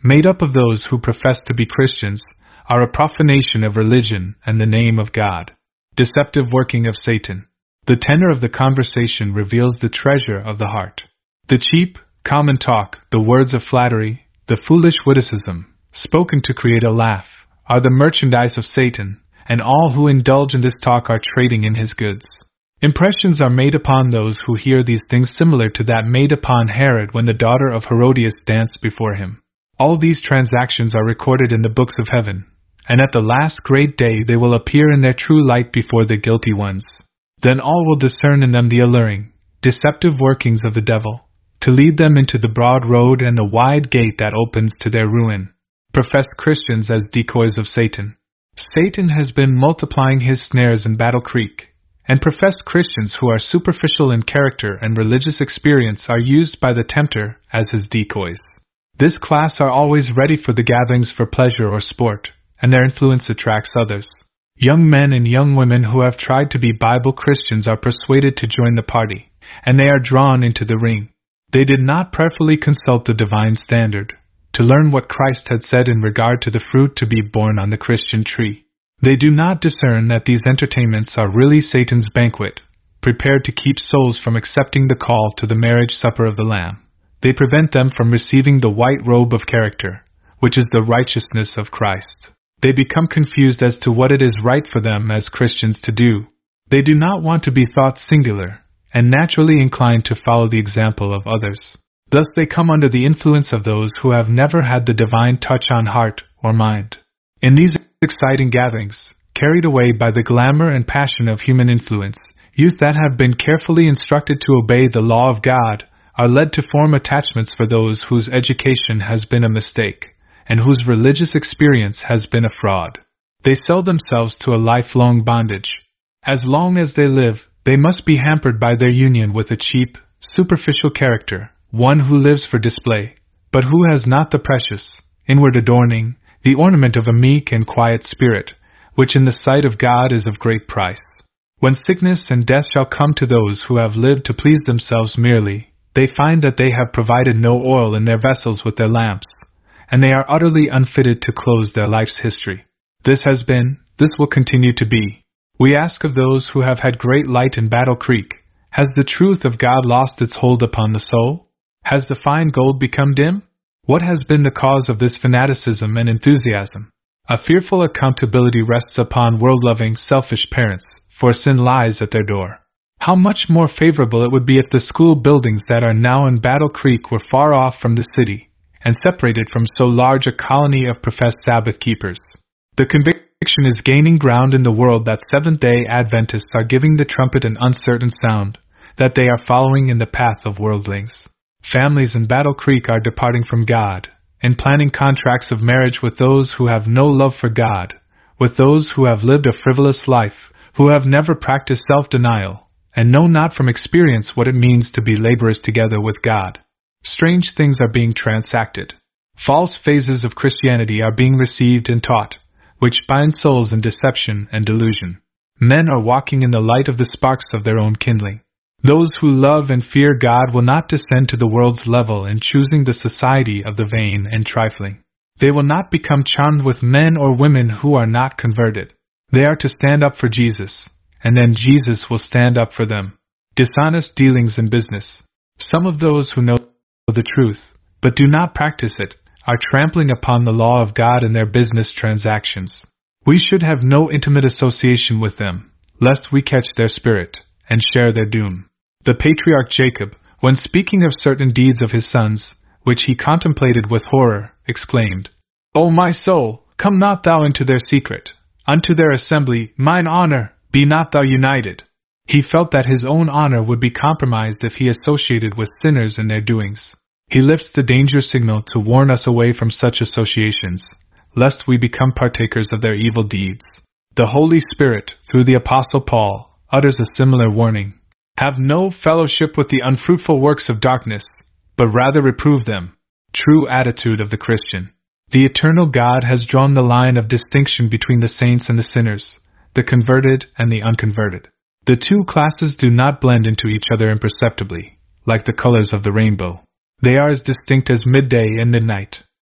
made up of those who profess to be Christians, are a profanation of religion and the name of God. Deceptive working of Satan. The tenor of the conversation reveals the treasure of the heart. The cheap, common talk, the words of flattery, the foolish witticism, spoken to create a laugh, are the merchandise of Satan, and all who indulge in this talk are trading in his goods. Impressions are made upon those who hear these things similar to that made upon Herod when the daughter of Herodias danced before him. All these transactions are recorded in the books of heaven, and at the last great day they will appear in their true light before the guilty ones. Then all will discern in them the alluring, deceptive workings of the devil, to lead them into the broad road and the wide gate that opens to their ruin. Professed Christians as decoys of Satan. Satan has been multiplying his snares in Battle Creek, and professed Christians who are superficial in character and religious experience are used by the tempter as his decoys. This class are always ready for the gatherings for pleasure or sport, and their influence attracts others. Young men and young women who have tried to be Bible Christians are persuaded to join the party, and they are drawn into the ring. They did not prayerfully consult the divine standard, to learn what Christ had said in regard to the fruit to be borne on the Christian tree. They do not discern that these entertainments are really Satan's banquet, prepared to keep souls from accepting the call to the marriage supper of the Lamb. They prevent them from receiving the white robe of character, which is the righteousness of Christ. They become confused as to what it is right for them as Christians to do. They do not want to be thought singular, and naturally inclined to follow the example of others. Thus they come under the influence of those who have never had the divine touch on heart or mind. In these exciting gatherings, carried away by the glamour and passion of human influence, youth that have been carefully instructed to obey the law of God are led to form attachments for those whose education has been a mistake, and whose religious experience has been a fraud. They sell themselves to a lifelong bondage. As long as they live, they must be hampered by their union with a cheap, superficial character, one who lives for display, but who has not the precious, inward adorning, the ornament of a meek and quiet spirit, which in the sight of God is of great price. When sickness and death shall come to those who have lived to please themselves merely, they find that they have provided no oil in their vessels with their lamps, and they are utterly unfitted to close their life's history. This has been, this will continue to be. We ask of those who have had great light in Battle Creek, has the truth of God lost its hold upon the soul? Has the fine gold become dim? What has been the cause of this fanaticism and enthusiasm? A fearful accountability rests upon world-loving, selfish parents, for sin lies at their door. How much more favorable it would be if the school buildings that are now in Battle Creek were far off from the city, and separated from so large a colony of professed Sabbath keepers. The conviction is gaining ground in the world that Seventh-day Adventists are giving the trumpet an uncertain sound, that they are following in the path of worldlings. Families in Battle Creek are departing from God, and planning contracts of marriage with those who have no love for God, with those who have lived a frivolous life, who have never practiced self-denial, and know not from experience what it means to be laborers together with God. Strange things are being transacted. False phases of Christianity are being received and taught, which bind souls in deception and delusion. Men are walking in the light of the sparks of their own kindling. Those who love and fear God will not descend to the world's level in choosing the society of the vain and trifling. They will not become charmed with men or women who are not converted. They are to stand up for Jesus, and then Jesus will stand up for them. Dishonest dealings in business. Some of those who know the truth, but do not practice it, are trampling upon the law of God in their business transactions. We should have no intimate association with them, lest we catch their spirit, and share their doom. The patriarch Jacob, when speaking of certain deeds of his sons, which he contemplated with horror, exclaimed, O my soul, come not thou into their secret, unto their assembly, mine honor, be not thou united. He felt that his own honor would be compromised if he associated with sinners in their doings. He lifts the danger signal to warn us away from such associations, lest we become partakers of their evil deeds. The Holy Spirit, through the Apostle Paul, utters a similar warning. Have no fellowship with the unfruitful works of darkness, but rather reprove them. True attitude of the Christian. The eternal God has drawn the line of distinction between the saints and the sinners, the converted and the unconverted. The two classes do not blend into each other imperceptibly, like the colors of the rainbow. They are as distinct as midday and midnight.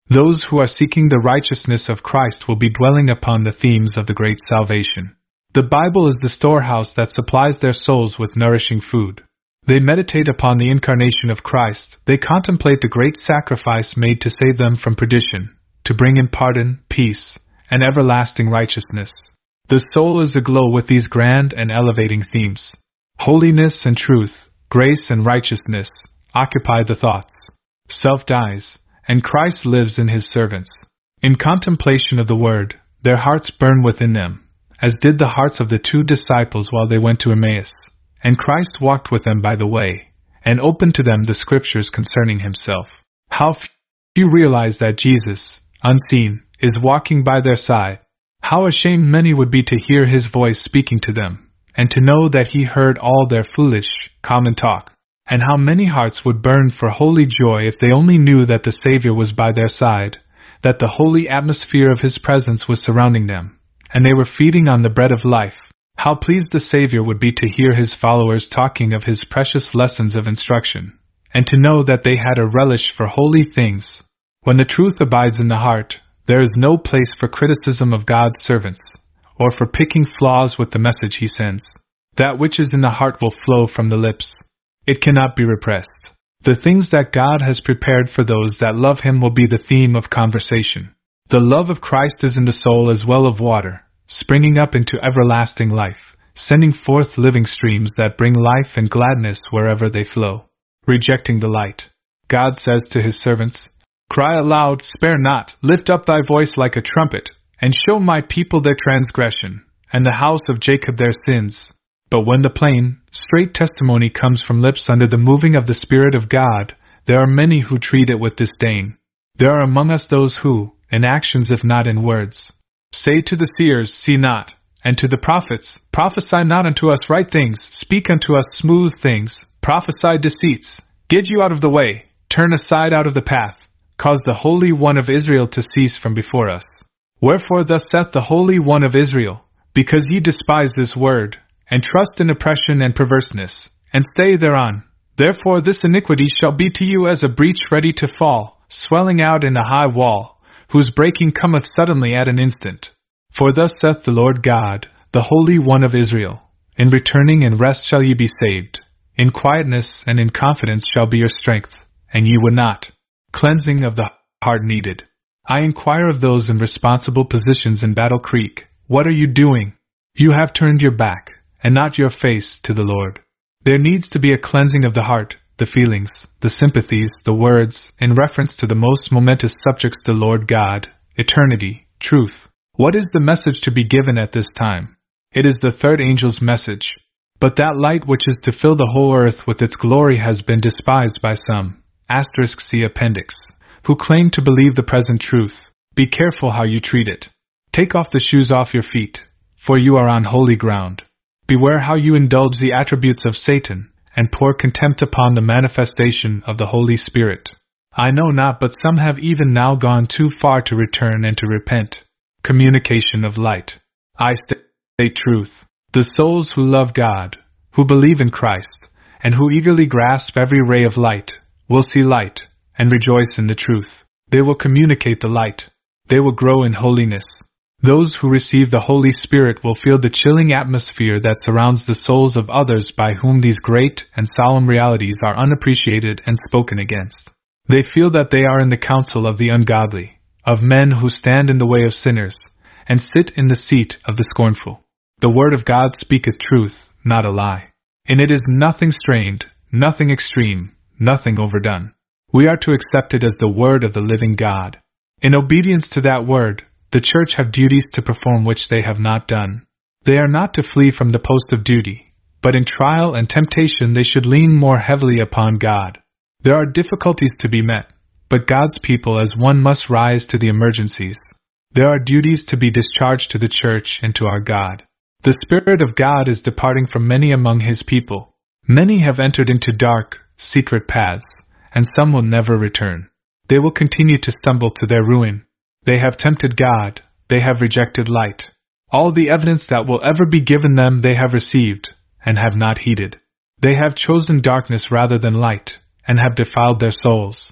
Those who are seeking the righteousness of Christ will be dwelling upon the themes of the great salvation. The Bible is the storehouse that supplies their souls with nourishing food. They meditate upon the incarnation of Christ, they contemplate the great sacrifice made to save them from perdition, to bring in pardon, peace, and everlasting righteousness. The soul is aglow with these grand and elevating themes. Holiness and truth, grace and righteousness, occupy the thoughts. Self dies, and Christ lives in his servants. In contemplation of the Word, their hearts burn within them, as did the hearts of the two disciples while they went to Emmaus. And Christ walked with them by the way, and opened to them the Scriptures concerning himself. How few realize that Jesus, unseen, is walking by their side. How ashamed many would be to hear his voice speaking to them, and to know that he heard all their foolish, common talk. And how many hearts would burn for holy joy if they only knew that the Savior was by their side, that the holy atmosphere of his presence was surrounding them, and they were feeding on the bread of life. How pleased the Savior would be to hear his followers talking of his precious lessons of instruction, and to know that they had a relish for holy things. When the truth abides in the heart, there is no place for criticism of God's servants, or for picking flaws with the message he sends. That which is in the heart will flow from the lips. It cannot be repressed. The things that God has prepared for those that love him will be the theme of conversation. The love of Christ is in the soul as well of water, springing up into everlasting life, sending forth living streams that bring life and gladness wherever they flow. Rejecting the light, God says to his servants, "Cry aloud, spare not, lift up thy voice like a trumpet, and show my people their transgression, and the house of Jacob their sins." But when the plain, straight testimony comes from lips under the moving of the Spirit of God, there are many who treat it with disdain. There are among us those who, in actions if not in words, say to the seers, "See not," and to the prophets, "Prophesy not unto us right things, speak unto us smooth things, prophesy deceits, get you out of the way, turn aside out of the path, cause the Holy One of Israel to cease from before us." Wherefore thus saith the Holy One of Israel, "Because ye despise this word, and trust in oppression and perverseness, and stay thereon, therefore this iniquity shall be to you as a breach ready to fall, swelling out in a high wall, whose breaking cometh suddenly at an instant. For thus saith the Lord God, the Holy One of Israel, in returning and rest shall ye be saved, in quietness and in confidence shall be your strength, and ye would not. Cleansing of the heart needed. I inquire of those in responsible positions in Battle Creek, what are you doing? You have turned your back, and not your face, to the Lord. There needs to be a cleansing of the heart, the feelings, the sympathies, the words, in reference to the most momentous subjects, the Lord God, eternity, truth. What is the message to be given at this time? It is the third angel's message. But that light which is to fill the whole earth with its glory has been despised by some, asterisk see appendix, who claim to believe the present truth. Be careful how you treat it. Take off the shoes off your feet, for you are on holy ground. Beware how you indulge the attributes of Satan, and pour contempt upon the manifestation of the Holy Spirit. I know not, but some have even now gone too far to return and to repent. Communication of light. I say truth. The souls who love God, who believe in Christ, and who eagerly grasp every ray of light, will see light, and rejoice in the truth. They will communicate the light. They will grow in holiness. Those who receive the Holy Spirit will feel the chilling atmosphere that surrounds the souls of others by whom these great and solemn realities are unappreciated and spoken against. They feel that they are in the council of the ungodly, of men who stand in the way of sinners, and sit in the seat of the scornful. The Word of God speaketh truth, not a lie. In it is nothing strained, nothing extreme, nothing overdone. We are to accept it as the Word of the living God. In obedience to that Word, the Church have duties to perform which they have not done. They are not to flee from the post of duty, but in trial and temptation they should lean more heavily upon God. There are difficulties to be met, but God's people as one must rise to the emergencies. There are duties to be discharged to the Church and to our God. The Spirit of God is departing from many among His people. Many have entered into dark, secret paths, and some will never return. They will continue to stumble to their ruin. They have tempted God, they have rejected light. All the evidence that will ever be given them they have received, and have not heeded. They have chosen darkness rather than light, and have defiled their souls.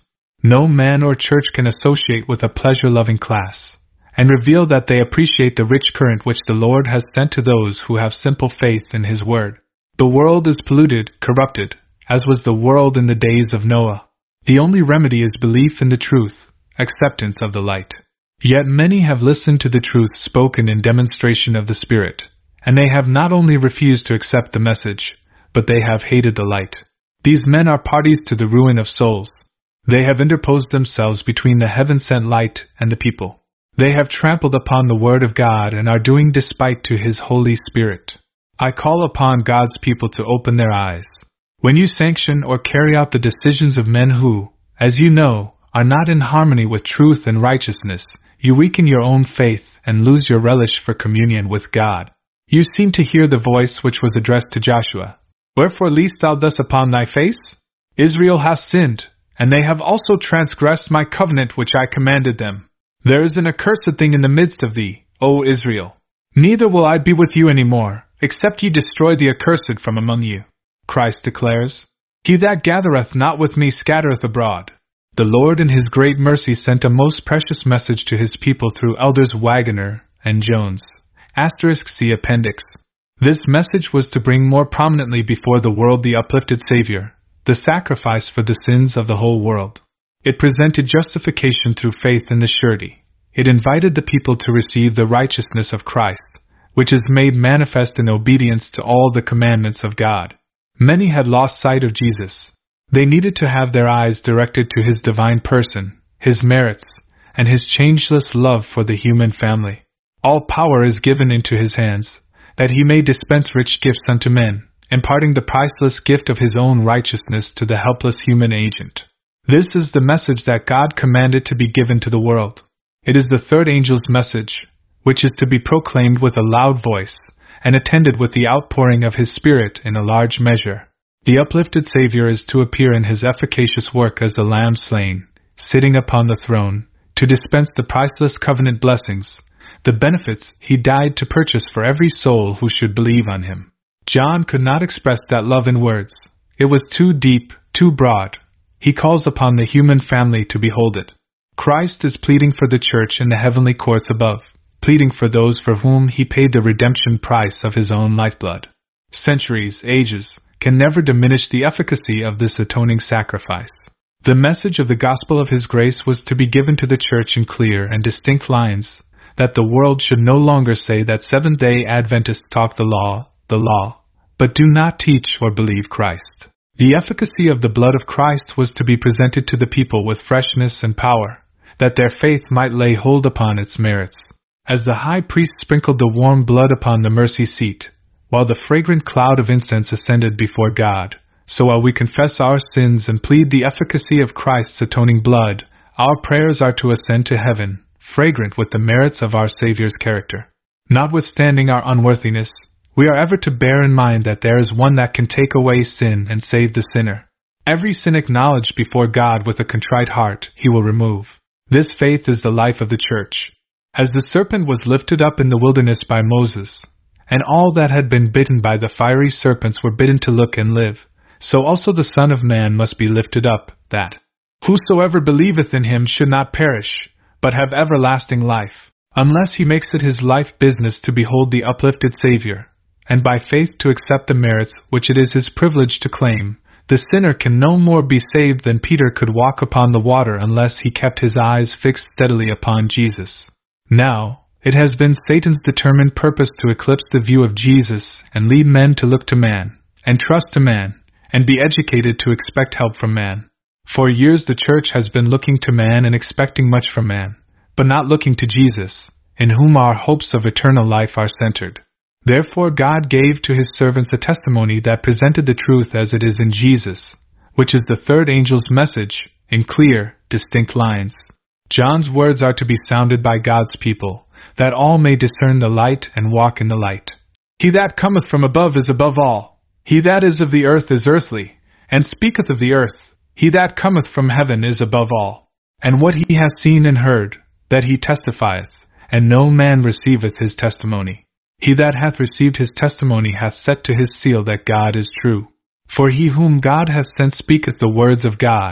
No man or church can associate with a pleasure-loving class, and reveal that they appreciate the rich current which the Lord has sent to those who have simple faith in His word. The world is polluted, corrupted, as was the world in the days of Noah. The only remedy is belief in the truth, acceptance of the light. Yet many have listened to the truth spoken in demonstration of the Spirit, and they have not only refused to accept the message, but they have hated the light. These men are parties to the ruin of souls. They have interposed themselves between the heaven-sent light and the people. They have trampled upon the word of God and are doing despite to His Holy Spirit. I call upon God's people to open their eyes. When you sanction or carry out the decisions of men who, as you know, are not in harmony with truth and righteousness, you weaken your own faith and lose your relish for communion with God. You seem to hear the voice which was addressed to Joshua. Wherefore leest thou thus upon thy face? Israel hath sinned, and they have also transgressed my covenant which I commanded them. There is an accursed thing in the midst of thee, O Israel. Neither will I be with you any more, except ye destroy the accursed from among you. Christ declares, He that gathereth not with me scattereth abroad. The Lord in His great mercy sent a most precious message to His people through elders Waggoner and Jones. Asterisk see appendix. This message was to bring more prominently before the world the uplifted Savior, the sacrifice for the sins of the whole world. It presented justification through faith in the surety. It invited the people to receive the righteousness of Christ, which is made manifest in obedience to all the commandments of God. Many had lost sight of Jesus. They needed to have their eyes directed to His divine person, His merits, and His changeless love for the human family. All power is given into His hands, that He may dispense rich gifts unto men, imparting the priceless gift of His own righteousness to the helpless human agent. This is the message that God commanded to be given to the world. It is the third angel's message, which is to be proclaimed with a loud voice, and attended with the outpouring of His Spirit in a large measure. The uplifted Savior is to appear in His efficacious work as the Lamb slain, sitting upon the throne, to dispense the priceless covenant blessings, the benefits He died to purchase for every soul who should believe on Him. John could not express that love in words. It was too deep, too broad. He calls upon the human family to behold it. Christ is pleading for the church in the heavenly courts above, pleading for those for whom He paid the redemption price of His own lifeblood. Centuries, ages, can never diminish the efficacy of this atoning sacrifice. The message of the gospel of His grace was to be given to the church in clear and distinct lines, that the world should no longer say that Seventh-day Adventists talk the law, the law, but do not teach or believe Christ. The efficacy of the blood of Christ was to be presented to the people with freshness and power, that their faith might lay hold upon its merits. As the high priest sprinkled the warm blood upon the mercy seat, while the fragrant cloud of incense ascended before God, so while we confess our sins and plead the efficacy of Christ's atoning blood, our prayers are to ascend to heaven, fragrant with the merits of our Savior's character. Notwithstanding our unworthiness, we are ever to bear in mind that there is one that can take away sin and save the sinner. Every sin acknowledged before God with a contrite heart He will remove. This faith is the life of the church. As the serpent was lifted up in the wilderness by Moses, and all that had been bitten by the fiery serpents were bidden to look and live, so also the Son of Man must be lifted up, that whosoever believeth in Him should not perish, but have everlasting life, unless he makes it his life business to behold the uplifted Savior, and by faith to accept the merits which it is his privilege to claim. The sinner can no more be saved than Peter could walk upon the water unless he kept his eyes fixed steadily upon Jesus. Now, it has been Satan's determined purpose to eclipse the view of Jesus and lead men to look to man, and trust to man, and be educated to expect help from man. For years the church has been looking to man and expecting much from man, but not looking to Jesus, in whom our hopes of eternal life are centered. Therefore God gave to His servants a testimony that presented the truth as it is in Jesus, which is the third angel's message, in clear, distinct lines. John's words are to be sounded by God's people, that all may discern the light and walk in the light. He that cometh from above is above all. He that is of the earth is earthly, and speaketh of the earth. He that cometh from heaven is above all. And what he hath seen and heard, that he testifieth, and no man receiveth his testimony. He that hath received his testimony hath set to his seal that God is true. For he whom God hath sent speaketh the words of God,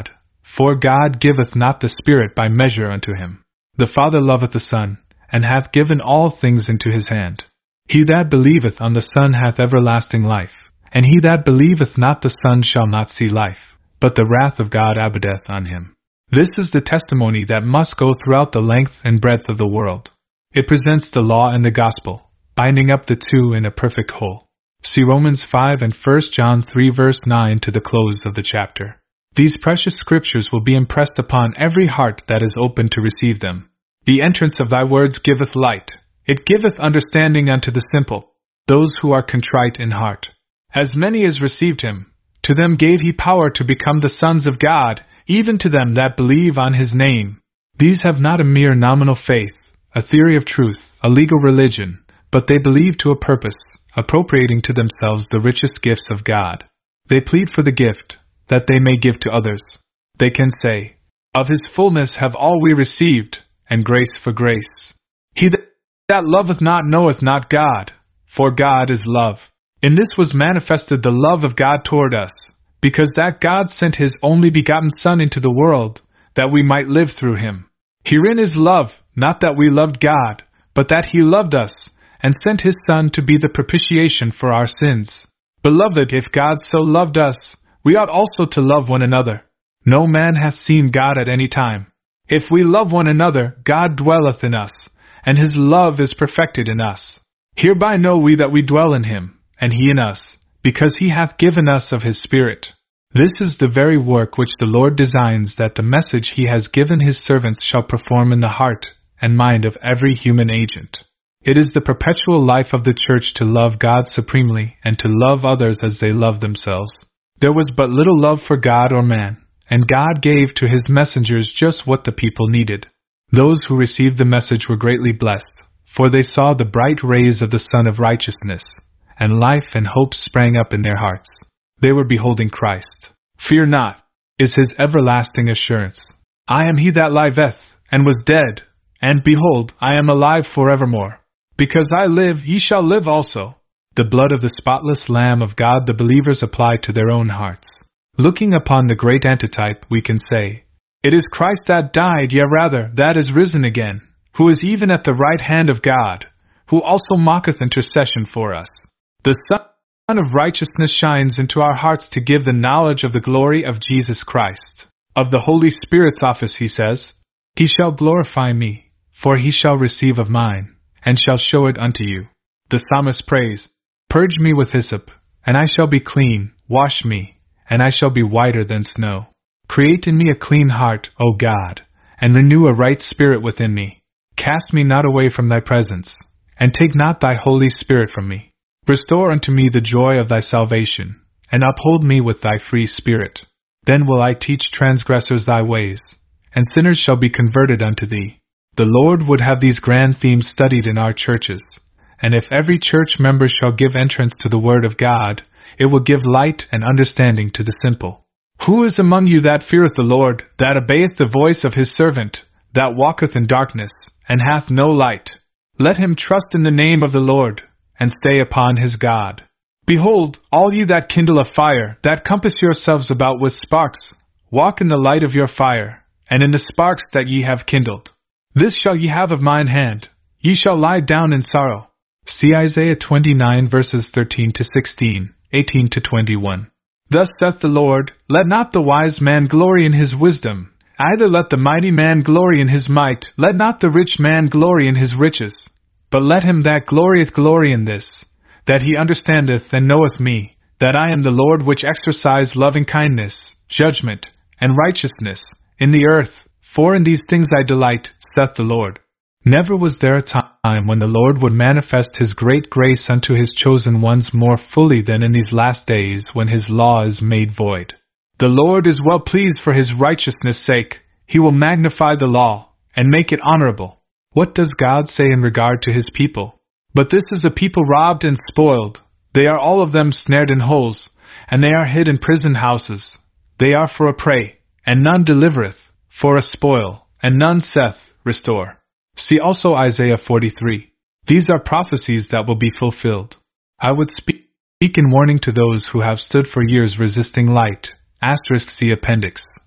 For God giveth not the Spirit by measure unto him. The Father loveth the Son, and hath given all things into his hand. He that believeth on the Son hath everlasting life, and he that believeth not the Son shall not see life, but the wrath of God abideth on him. This is the testimony that must go throughout the length and breadth of the world. It presents the law and the gospel, binding up the two in a perfect whole. See Romans five and First John three verse nine to the close of the chapter. These precious scriptures will be impressed upon every heart that is open to receive them. The entrance of thy words giveth light, it giveth understanding unto the simple, those who are contrite in heart. As many as received him, to them gave he power to become the sons of God, even to them that believe on his name. These have not a mere nominal faith, a theory of truth, a legal religion, but they believe to a purpose, appropriating to themselves the richest gifts of God. They plead for the gift, that they may give to others. They can say, of his fullness have all we received, and grace for grace. He that loveth not knoweth not God, for God is love. In this was manifested the love of God toward us, because that God sent his only begotten Son into the world, that we might live through him. Herein is love, not that we loved God, but that he loved us, and sent his Son to be the propitiation for our sins. Beloved, if God so loved us, we ought also to love one another. No man hath seen God at any time. If we love one another, God dwelleth in us, and his love is perfected in us. Hereby know we that we dwell in him, and he in us, because he hath given us of his Spirit. This is the very work which the Lord designs that the message he has given his servants shall perform in the heart and mind of every human agent. It is the perpetual life of the Church to love God supremely and to love others as they love themselves. There was but little love for God or man, and God gave to his messengers just what the people needed. Those who received the message were greatly blessed, for they saw the bright rays of the Sun of Righteousness, and life and hope sprang up in their hearts. They were beholding Christ. Fear not, is his everlasting assurance. I am he that liveth, and was dead, and behold, I am alive forevermore. Because I live, ye shall live also. The blood of the spotless Lamb of God the believers apply to their own hearts. Looking upon the great antitype, we can say, it is Christ that died, yea rather, that is risen again, who is even at the right hand of God, who also maketh intercession for us. The Sun of Righteousness shines into our hearts to give the knowledge of the glory of Jesus Christ. Of the Holy Spirit's office he says, he shall glorify me, for he shall receive of mine, and shall show it unto you. The psalmist prays, purge me with hyssop, and I shall be clean, wash me, and I shall be whiter than snow. Create in me a clean heart, O God, and renew a right spirit within me. Cast me not away from thy presence, and take not thy Holy Spirit from me. Restore unto me the joy of thy salvation, and uphold me with thy free spirit. Then will I teach transgressors thy ways, and sinners shall be converted unto thee. The Lord would have these grand themes studied in our churches, and if every church member shall give entrance to the Word of God, it will give light and understanding to the simple. Who is among you that feareth the Lord, that obeyeth the voice of his servant, that walketh in darkness, and hath no light? Let him trust in the name of the Lord, and stay upon his God. Behold, all you that kindle a fire, that compass yourselves about with sparks, walk in the light of your fire, and in the sparks that ye have kindled. This shall ye have of mine hand, ye shall lie down in sorrow. See Isaiah twenty-nine verses thirteen to sixteen, eighteen to twenty-one. Thus saith the Lord, let not the wise man glory in his wisdom, either let the mighty man glory in his might, let not the rich man glory in his riches, but let him that glorieth glory in this, that he understandeth and knoweth me, that I am the Lord which exercise loving kindness, judgment, and righteousness, in the earth, for in these things I delight, saith the Lord. Never was there a time when the Lord would manifest his great grace unto his chosen ones more fully than in these last days when his law is made void. The Lord is well pleased for his righteousness' sake. He will magnify the law, and make it honorable. What does God say in regard to his people? But this is a people robbed and spoiled. They are all of them snared in holes, and they are hid in prison houses. They are for a prey, and none delivereth, for a spoil, and none saith, restore. See also Isaiah forty-three. These are prophecies that will be fulfilled. I would speak in warning to those who have stood for years resisting light, asterisk see appendix,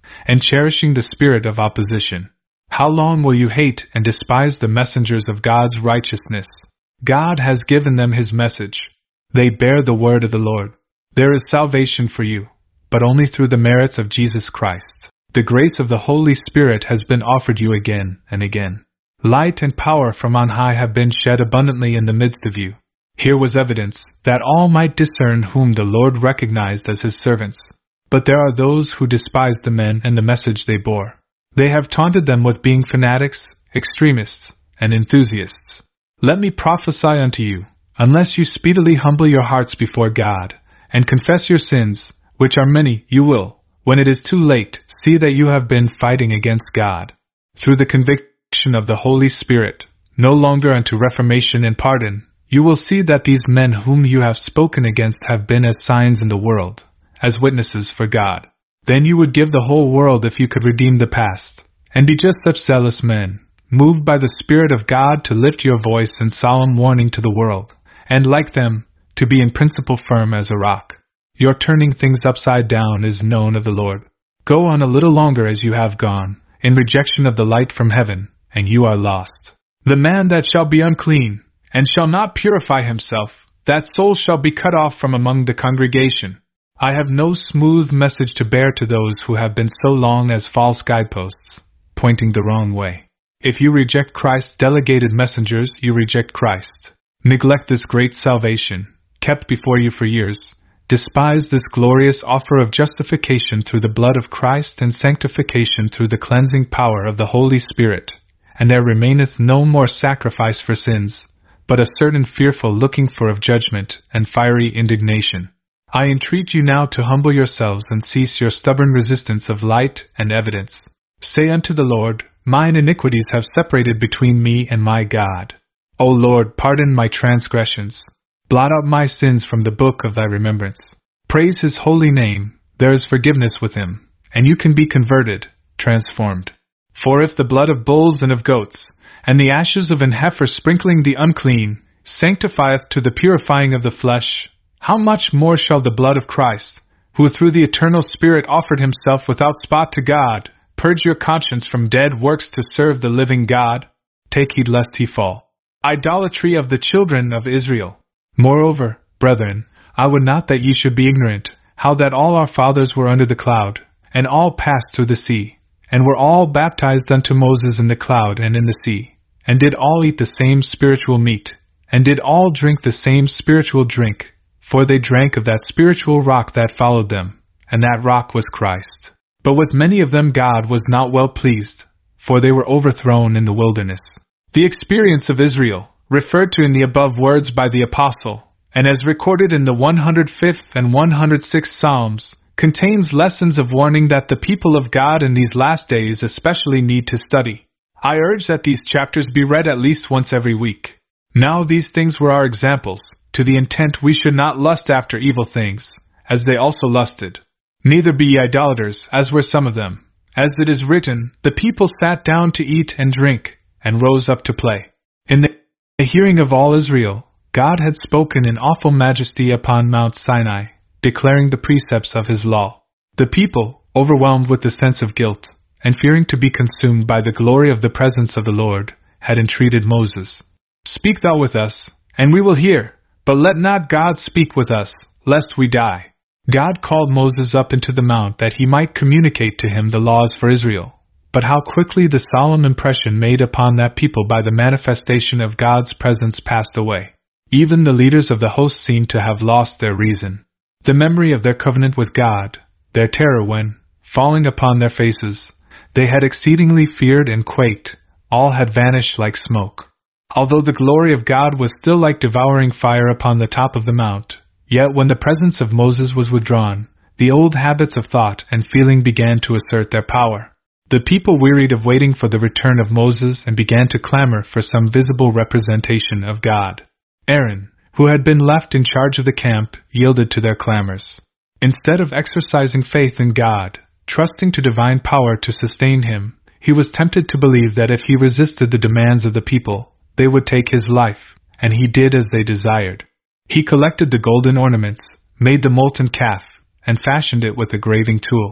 and cherishing the spirit of opposition. How long will you hate and despise the messengers of God's righteousness? God has given them His message. They bear the word of the Lord. There is salvation for you, but only through the merits of Jesus Christ. The grace of the Holy Spirit has been offered you again and again. Light and power from on high have been shed abundantly in the midst of you. Here was evidence that all might discern whom the Lord recognized as His servants. But there are those who despise the men and the message they bore. They have taunted them with being fanatics, extremists, and enthusiasts. Let me prophesy unto you, unless you speedily humble your hearts before God, and confess your sins, which are many, you will, when it is too late, see that you have been fighting against God. Through the conviction of the Holy Spirit, no longer unto reformation and pardon, you will see that these men whom you have spoken against have been as signs in the world, as witnesses for God. Then you would give the whole world if you could redeem the past, and be just such zealous men, moved by the Spirit of God to lift your voice in solemn warning to the world, and like them, to be in principle firm as a rock. Your turning things upside down is known of the Lord. Go on a little longer as you have gone, in rejection of the light from heaven, and you are lost. The man that shall be unclean, and shall not purify himself, that soul shall be cut off from among the congregation. I have no smooth message to bear to those who have been so long as false guideposts, pointing the wrong way. If you reject Christ's delegated messengers, you reject Christ. Neglect this great salvation, kept before you for years. Despise this glorious offer of justification through the blood of Christ and sanctification through the cleansing power of the Holy Spirit. And there remaineth no more sacrifice for sins, but a certain fearful looking for of judgment and fiery indignation. I entreat you now to humble yourselves and cease your stubborn resistance of light and evidence. Say unto the Lord, mine iniquities have separated between me and my God. O Lord, pardon my transgressions. Blot out my sins from the book of thy remembrance. Praise his holy name, there is forgiveness with him, and you can be converted, transformed. For if the blood of bulls and of goats, and the ashes of an heifer sprinkling the unclean, sanctifieth to the purifying of the flesh, how much more shall the blood of Christ, who through the eternal Spirit offered himself without spot to God, purge your conscience from dead works to serve the living God? Take heed lest he fall. Idolatry of the children of Israel. Moreover, brethren, I would not that ye should be ignorant, how that all our fathers were under the cloud, and all passed through the sea, and were all baptized unto Moses in the cloud and in the sea, and did all eat the same spiritual meat, and did all drink the same spiritual drink, for they drank of that spiritual rock that followed them, and that rock was Christ. But with many of them God was not well pleased, for they were overthrown in the wilderness. The experience of Israel, referred to in the above words by the Apostle, and as recorded in the one hundred fifth and one hundred sixth Psalms, contains lessons of warning that the people of God in these last days especially need to study. I urge that these chapters be read at least once every week. Now these things were our examples, to the intent we should not lust after evil things, as they also lusted. Neither be ye idolaters, as were some of them. As it is written, the people sat down to eat and drink, and rose up to play. In the The hearing of all Israel, God had spoken in awful majesty upon Mount Sinai, declaring the precepts of his law. The people, overwhelmed with the sense of guilt, and fearing to be consumed by the glory of the presence of the Lord, had entreated Moses, Speak thou with us, and we will hear, but let not God speak with us, lest we die. God called Moses up into the mount that he might communicate to him the laws for Israel. But how quickly the solemn impression made upon that people by the manifestation of God's presence passed away. Even the leaders of the host seemed to have lost their reason. The memory of their covenant with God, their terror when, falling upon their faces, they had exceedingly feared and quaked, all had vanished like smoke. Although the glory of God was still like devouring fire upon the top of the mount, yet when the presence of Moses was withdrawn, the old habits of thought and feeling began to assert their power. The people wearied of waiting for the return of Moses and began to clamor for some visible representation of God. Aaron, who had been left in charge of the camp, yielded to their clamors. Instead of exercising faith in God, trusting to divine power to sustain him, he was tempted to believe that if he resisted the demands of the people, they would take his life, and he did as they desired. He collected the golden ornaments, made the molten calf, and fashioned it with a graving tool.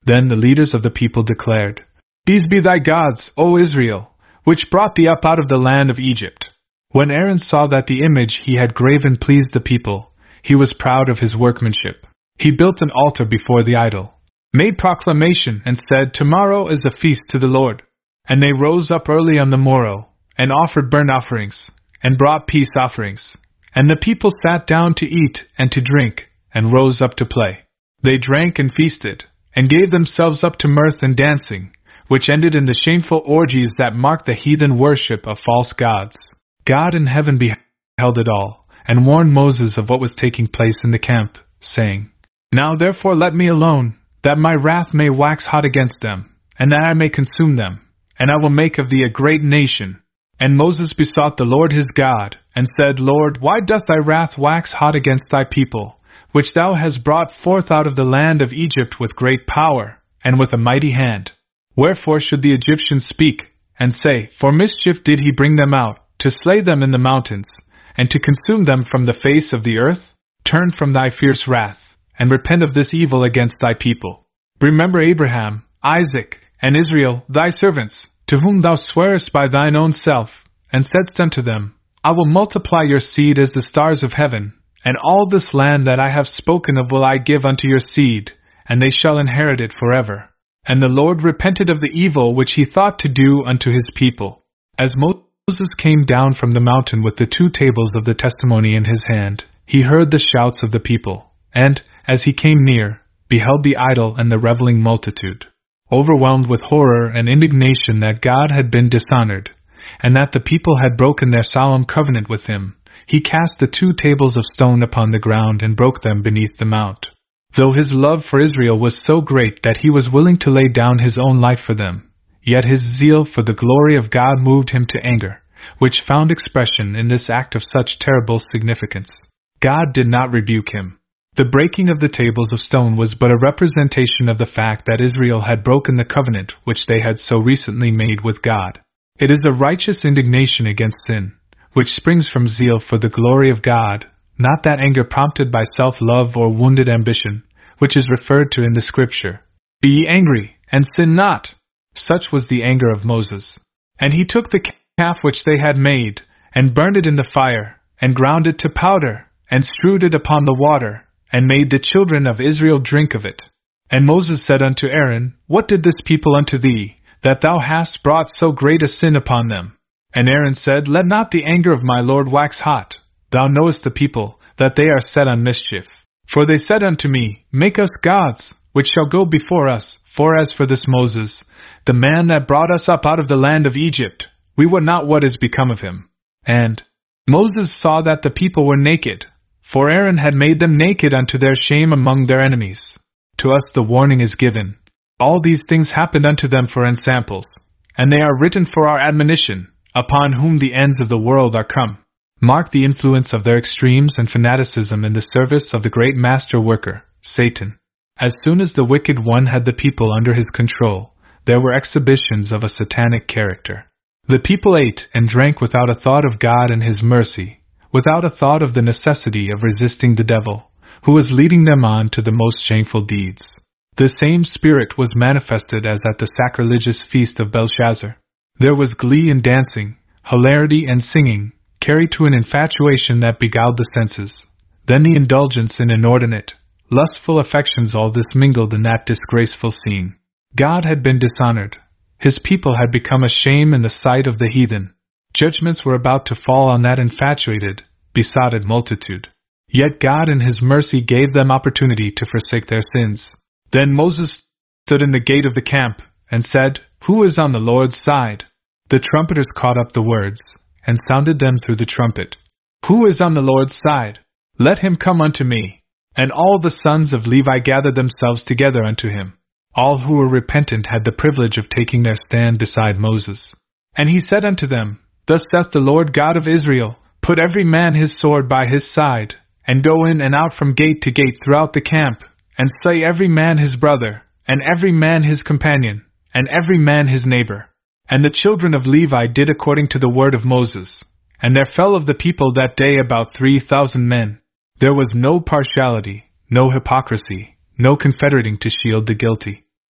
Then the leaders of the people declared, These be thy gods, O Israel, which brought thee up out of the land of Egypt. When Aaron saw that the image he had graven pleased the people, he was proud of his workmanship. He built an altar before the idol, made proclamation, and said, Tomorrow is the feast to the Lord. And they rose up early on the morrow, and offered burnt offerings, and brought peace offerings. And the people sat down to eat and to drink, and rose up to play. They drank and feasted, and gave themselves up to mirth and dancing, which ended in the shameful orgies that marked the heathen worship of false gods. God in heaven beheld it all, and warned Moses of what was taking place in the camp, saying, Now therefore let me alone, that my wrath may wax hot against them, and that I may consume them, and I will make of thee a great nation. And Moses besought the Lord his God, and said, Lord, why doth thy wrath wax hot against thy people, which thou hast brought forth out of the land of Egypt with great power, and with a mighty hand? Wherefore should the Egyptians speak, and say, For mischief did he bring them out, to slay them in the mountains, and to consume them from the face of the earth? Turn from thy fierce wrath, and repent of this evil against thy people. Remember Abraham, Isaac, and Israel, thy servants, to whom thou swarest by thine own self, and saidst unto them, I will multiply your seed as the stars of heaven, and all this land that I have spoken of will I give unto your seed, and they shall inherit it forever. And the Lord repented of the evil which he thought to do unto his people. As Moses came down from the mountain with the two tables of the testimony in his hand, he heard the shouts of the people, and, as he came near, beheld the idol and the reveling multitude. Overwhelmed with horror and indignation that God had been dishonored, and that the people had broken their solemn covenant with him, he cast the two tables of stone upon the ground and broke them beneath the mount. Though his love for Israel was so great that he was willing to lay down his own life for them, yet his zeal for the glory of God moved him to anger, which found expression in this act of such terrible significance. God did not rebuke him. The breaking of the tables of stone was but a representation of the fact that Israel had broken the covenant which they had so recently made with God. It is a righteous indignation against sin, which springs from zeal for the glory of God, not that anger prompted by self-love or wounded ambition, which is referred to in the Scripture. Be ye angry, and sin not. Such was the anger of Moses. And he took the calf which they had made, and burned it in the fire, and ground it to powder, and strewed it upon the water, and made the children of Israel drink of it. And Moses said unto Aaron, What did this people unto thee, that thou hast brought so great a sin upon them? And Aaron said, Let not the anger of my Lord wax hot. Thou knowest the people, that they are set on mischief. For they said unto me, Make us gods, which shall go before us. For as for this Moses, the man that brought us up out of the land of Egypt, we wot not what is become of him. And Moses saw that the people were naked, for Aaron had made them naked unto their shame among their enemies. To us the warning is given. All these things happened unto them for ensamples, and they are written for our admonition, upon whom the ends of the world are come. Mark the influence of their extremes and fanaticism in the service of the great master worker, Satan. As soon as the wicked one had the people under his control, there were exhibitions of a satanic character. The people ate and drank without a thought of God and his mercy, without a thought of the necessity of resisting the devil, who was leading them on to the most shameful deeds. The same spirit was manifested as at the sacrilegious feast of Belshazzar. There was glee and dancing, hilarity and singing, carried to an infatuation that beguiled the senses. Then the indulgence in inordinate, lustful affections, all this mingled in that disgraceful scene. God had been dishonored. His people had become a shame in the sight of the heathen. Judgments were about to fall on that infatuated, besotted multitude. Yet God in his mercy gave them opportunity to forsake their sins. Then Moses stood in the gate of the camp, and said, Who is on the Lord's side? The trumpeters caught up the words, and sounded them through the trumpet. Who is on the Lord's side? Let him come unto me. And all the sons of Levi gathered themselves together unto him. All who were repentant had the privilege of taking their stand beside Moses. And he said unto them, Thus saith the Lord God of Israel, Put every man his sword by his side, and go in and out from gate to gate throughout the camp, and slay every man his brother, and every man his companion, and every man his neighbor. And the children of Levi did according to the word of Moses. And there fell of the people that day about three thousand men. There was no partiality, no hypocrisy, no confederating to shield the guilty.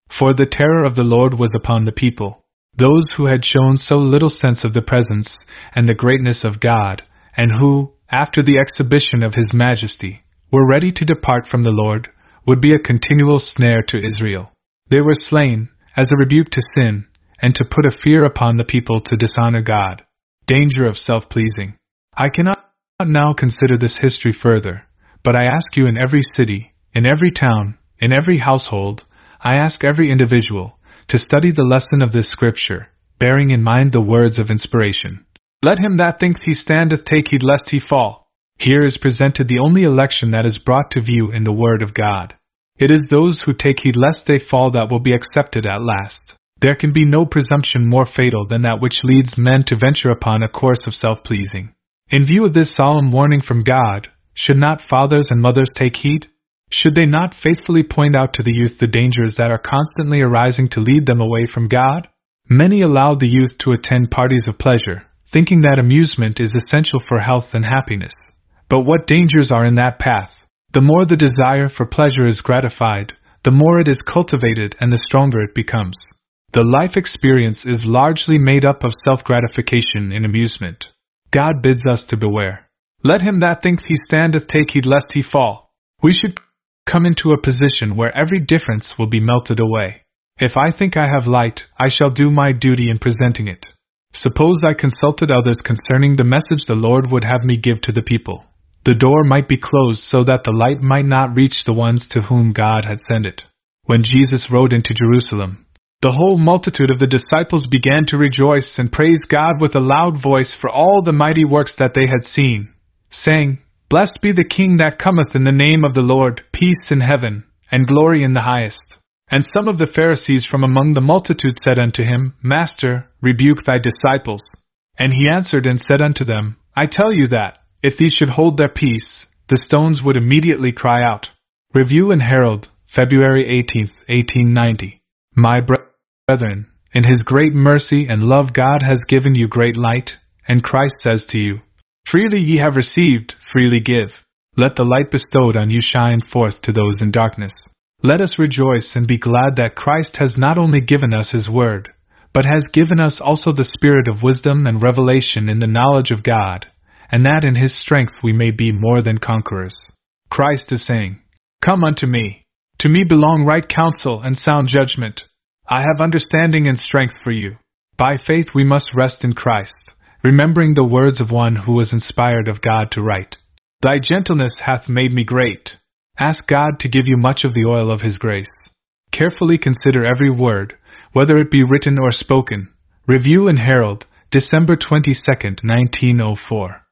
For the terror of the Lord was upon the people, those who had shown so little sense of the presence and the greatness of God, and who, after the exhibition of His majesty, were ready to depart from the Lord, would be a continual snare to Israel. They were slain, as a rebuke to sin, and to put a fear upon the people to dishonor God. Danger of self-pleasing. I cannot now consider this history further, but I ask you in every city, in every town, in every household, I ask every individual, to study the lesson of this scripture, bearing in mind the words of inspiration. Let him that thinketh he standeth take heed lest he fall. Here is presented the only election that is brought to view in the Word of God. It is those who take heed lest they fall that will be accepted at last. There can be no presumption more fatal than that which leads men to venture upon a course of self-pleasing. In view of this solemn warning from God, should not fathers and mothers take heed? Should they not faithfully point out to the youth the dangers that are constantly arising to lead them away from God? Many allow the youth to attend parties of pleasure, thinking that amusement is essential for health and happiness. But what dangers are in that path? The more the desire for pleasure is gratified, the more it is cultivated and the stronger it becomes. The life experience is largely made up of self-gratification in amusement. God bids us to beware. Let him that thinketh he standeth take heed lest he fall. We should come into a position where every difference will be melted away. If I think I have light, I shall do my duty in presenting it. Suppose I consulted others concerning the message the Lord would have me give to the people. The door might be closed so that the light might not reach the ones to whom God had sent it. When Jesus rode into Jerusalem, the whole multitude of the disciples began to rejoice and praise God with a loud voice for all the mighty works that they had seen, saying, Blessed be the King that cometh in the name of the Lord, peace in heaven, and glory in the highest. And some of the Pharisees from among the multitude said unto him, Master, rebuke thy disciples. And he answered and said unto them, I tell you that, if these should hold their peace, the stones would immediately cry out. Review and Herald, February eighteenth, eighteen ninety. My brethren, in His great mercy and love God has given you great light, and Christ says to you, Freely ye have received, freely give. Let the light bestowed on you shine forth to those in darkness. Let us rejoice and be glad that Christ has not only given us His word, but has given us also the spirit of wisdom and revelation in the knowledge of God, and that in His strength we may be more than conquerors. Christ is saying, Come unto me. To me belong right counsel and sound judgment. I have understanding and strength for you. By faith we must rest in Christ, remembering the words of one who was inspired of God to write, Thy gentleness hath made me great. Ask God to give you much of the oil of His grace. Carefully consider every word, whether it be written or spoken. Review and Herald, December twenty-second, nineteen oh four.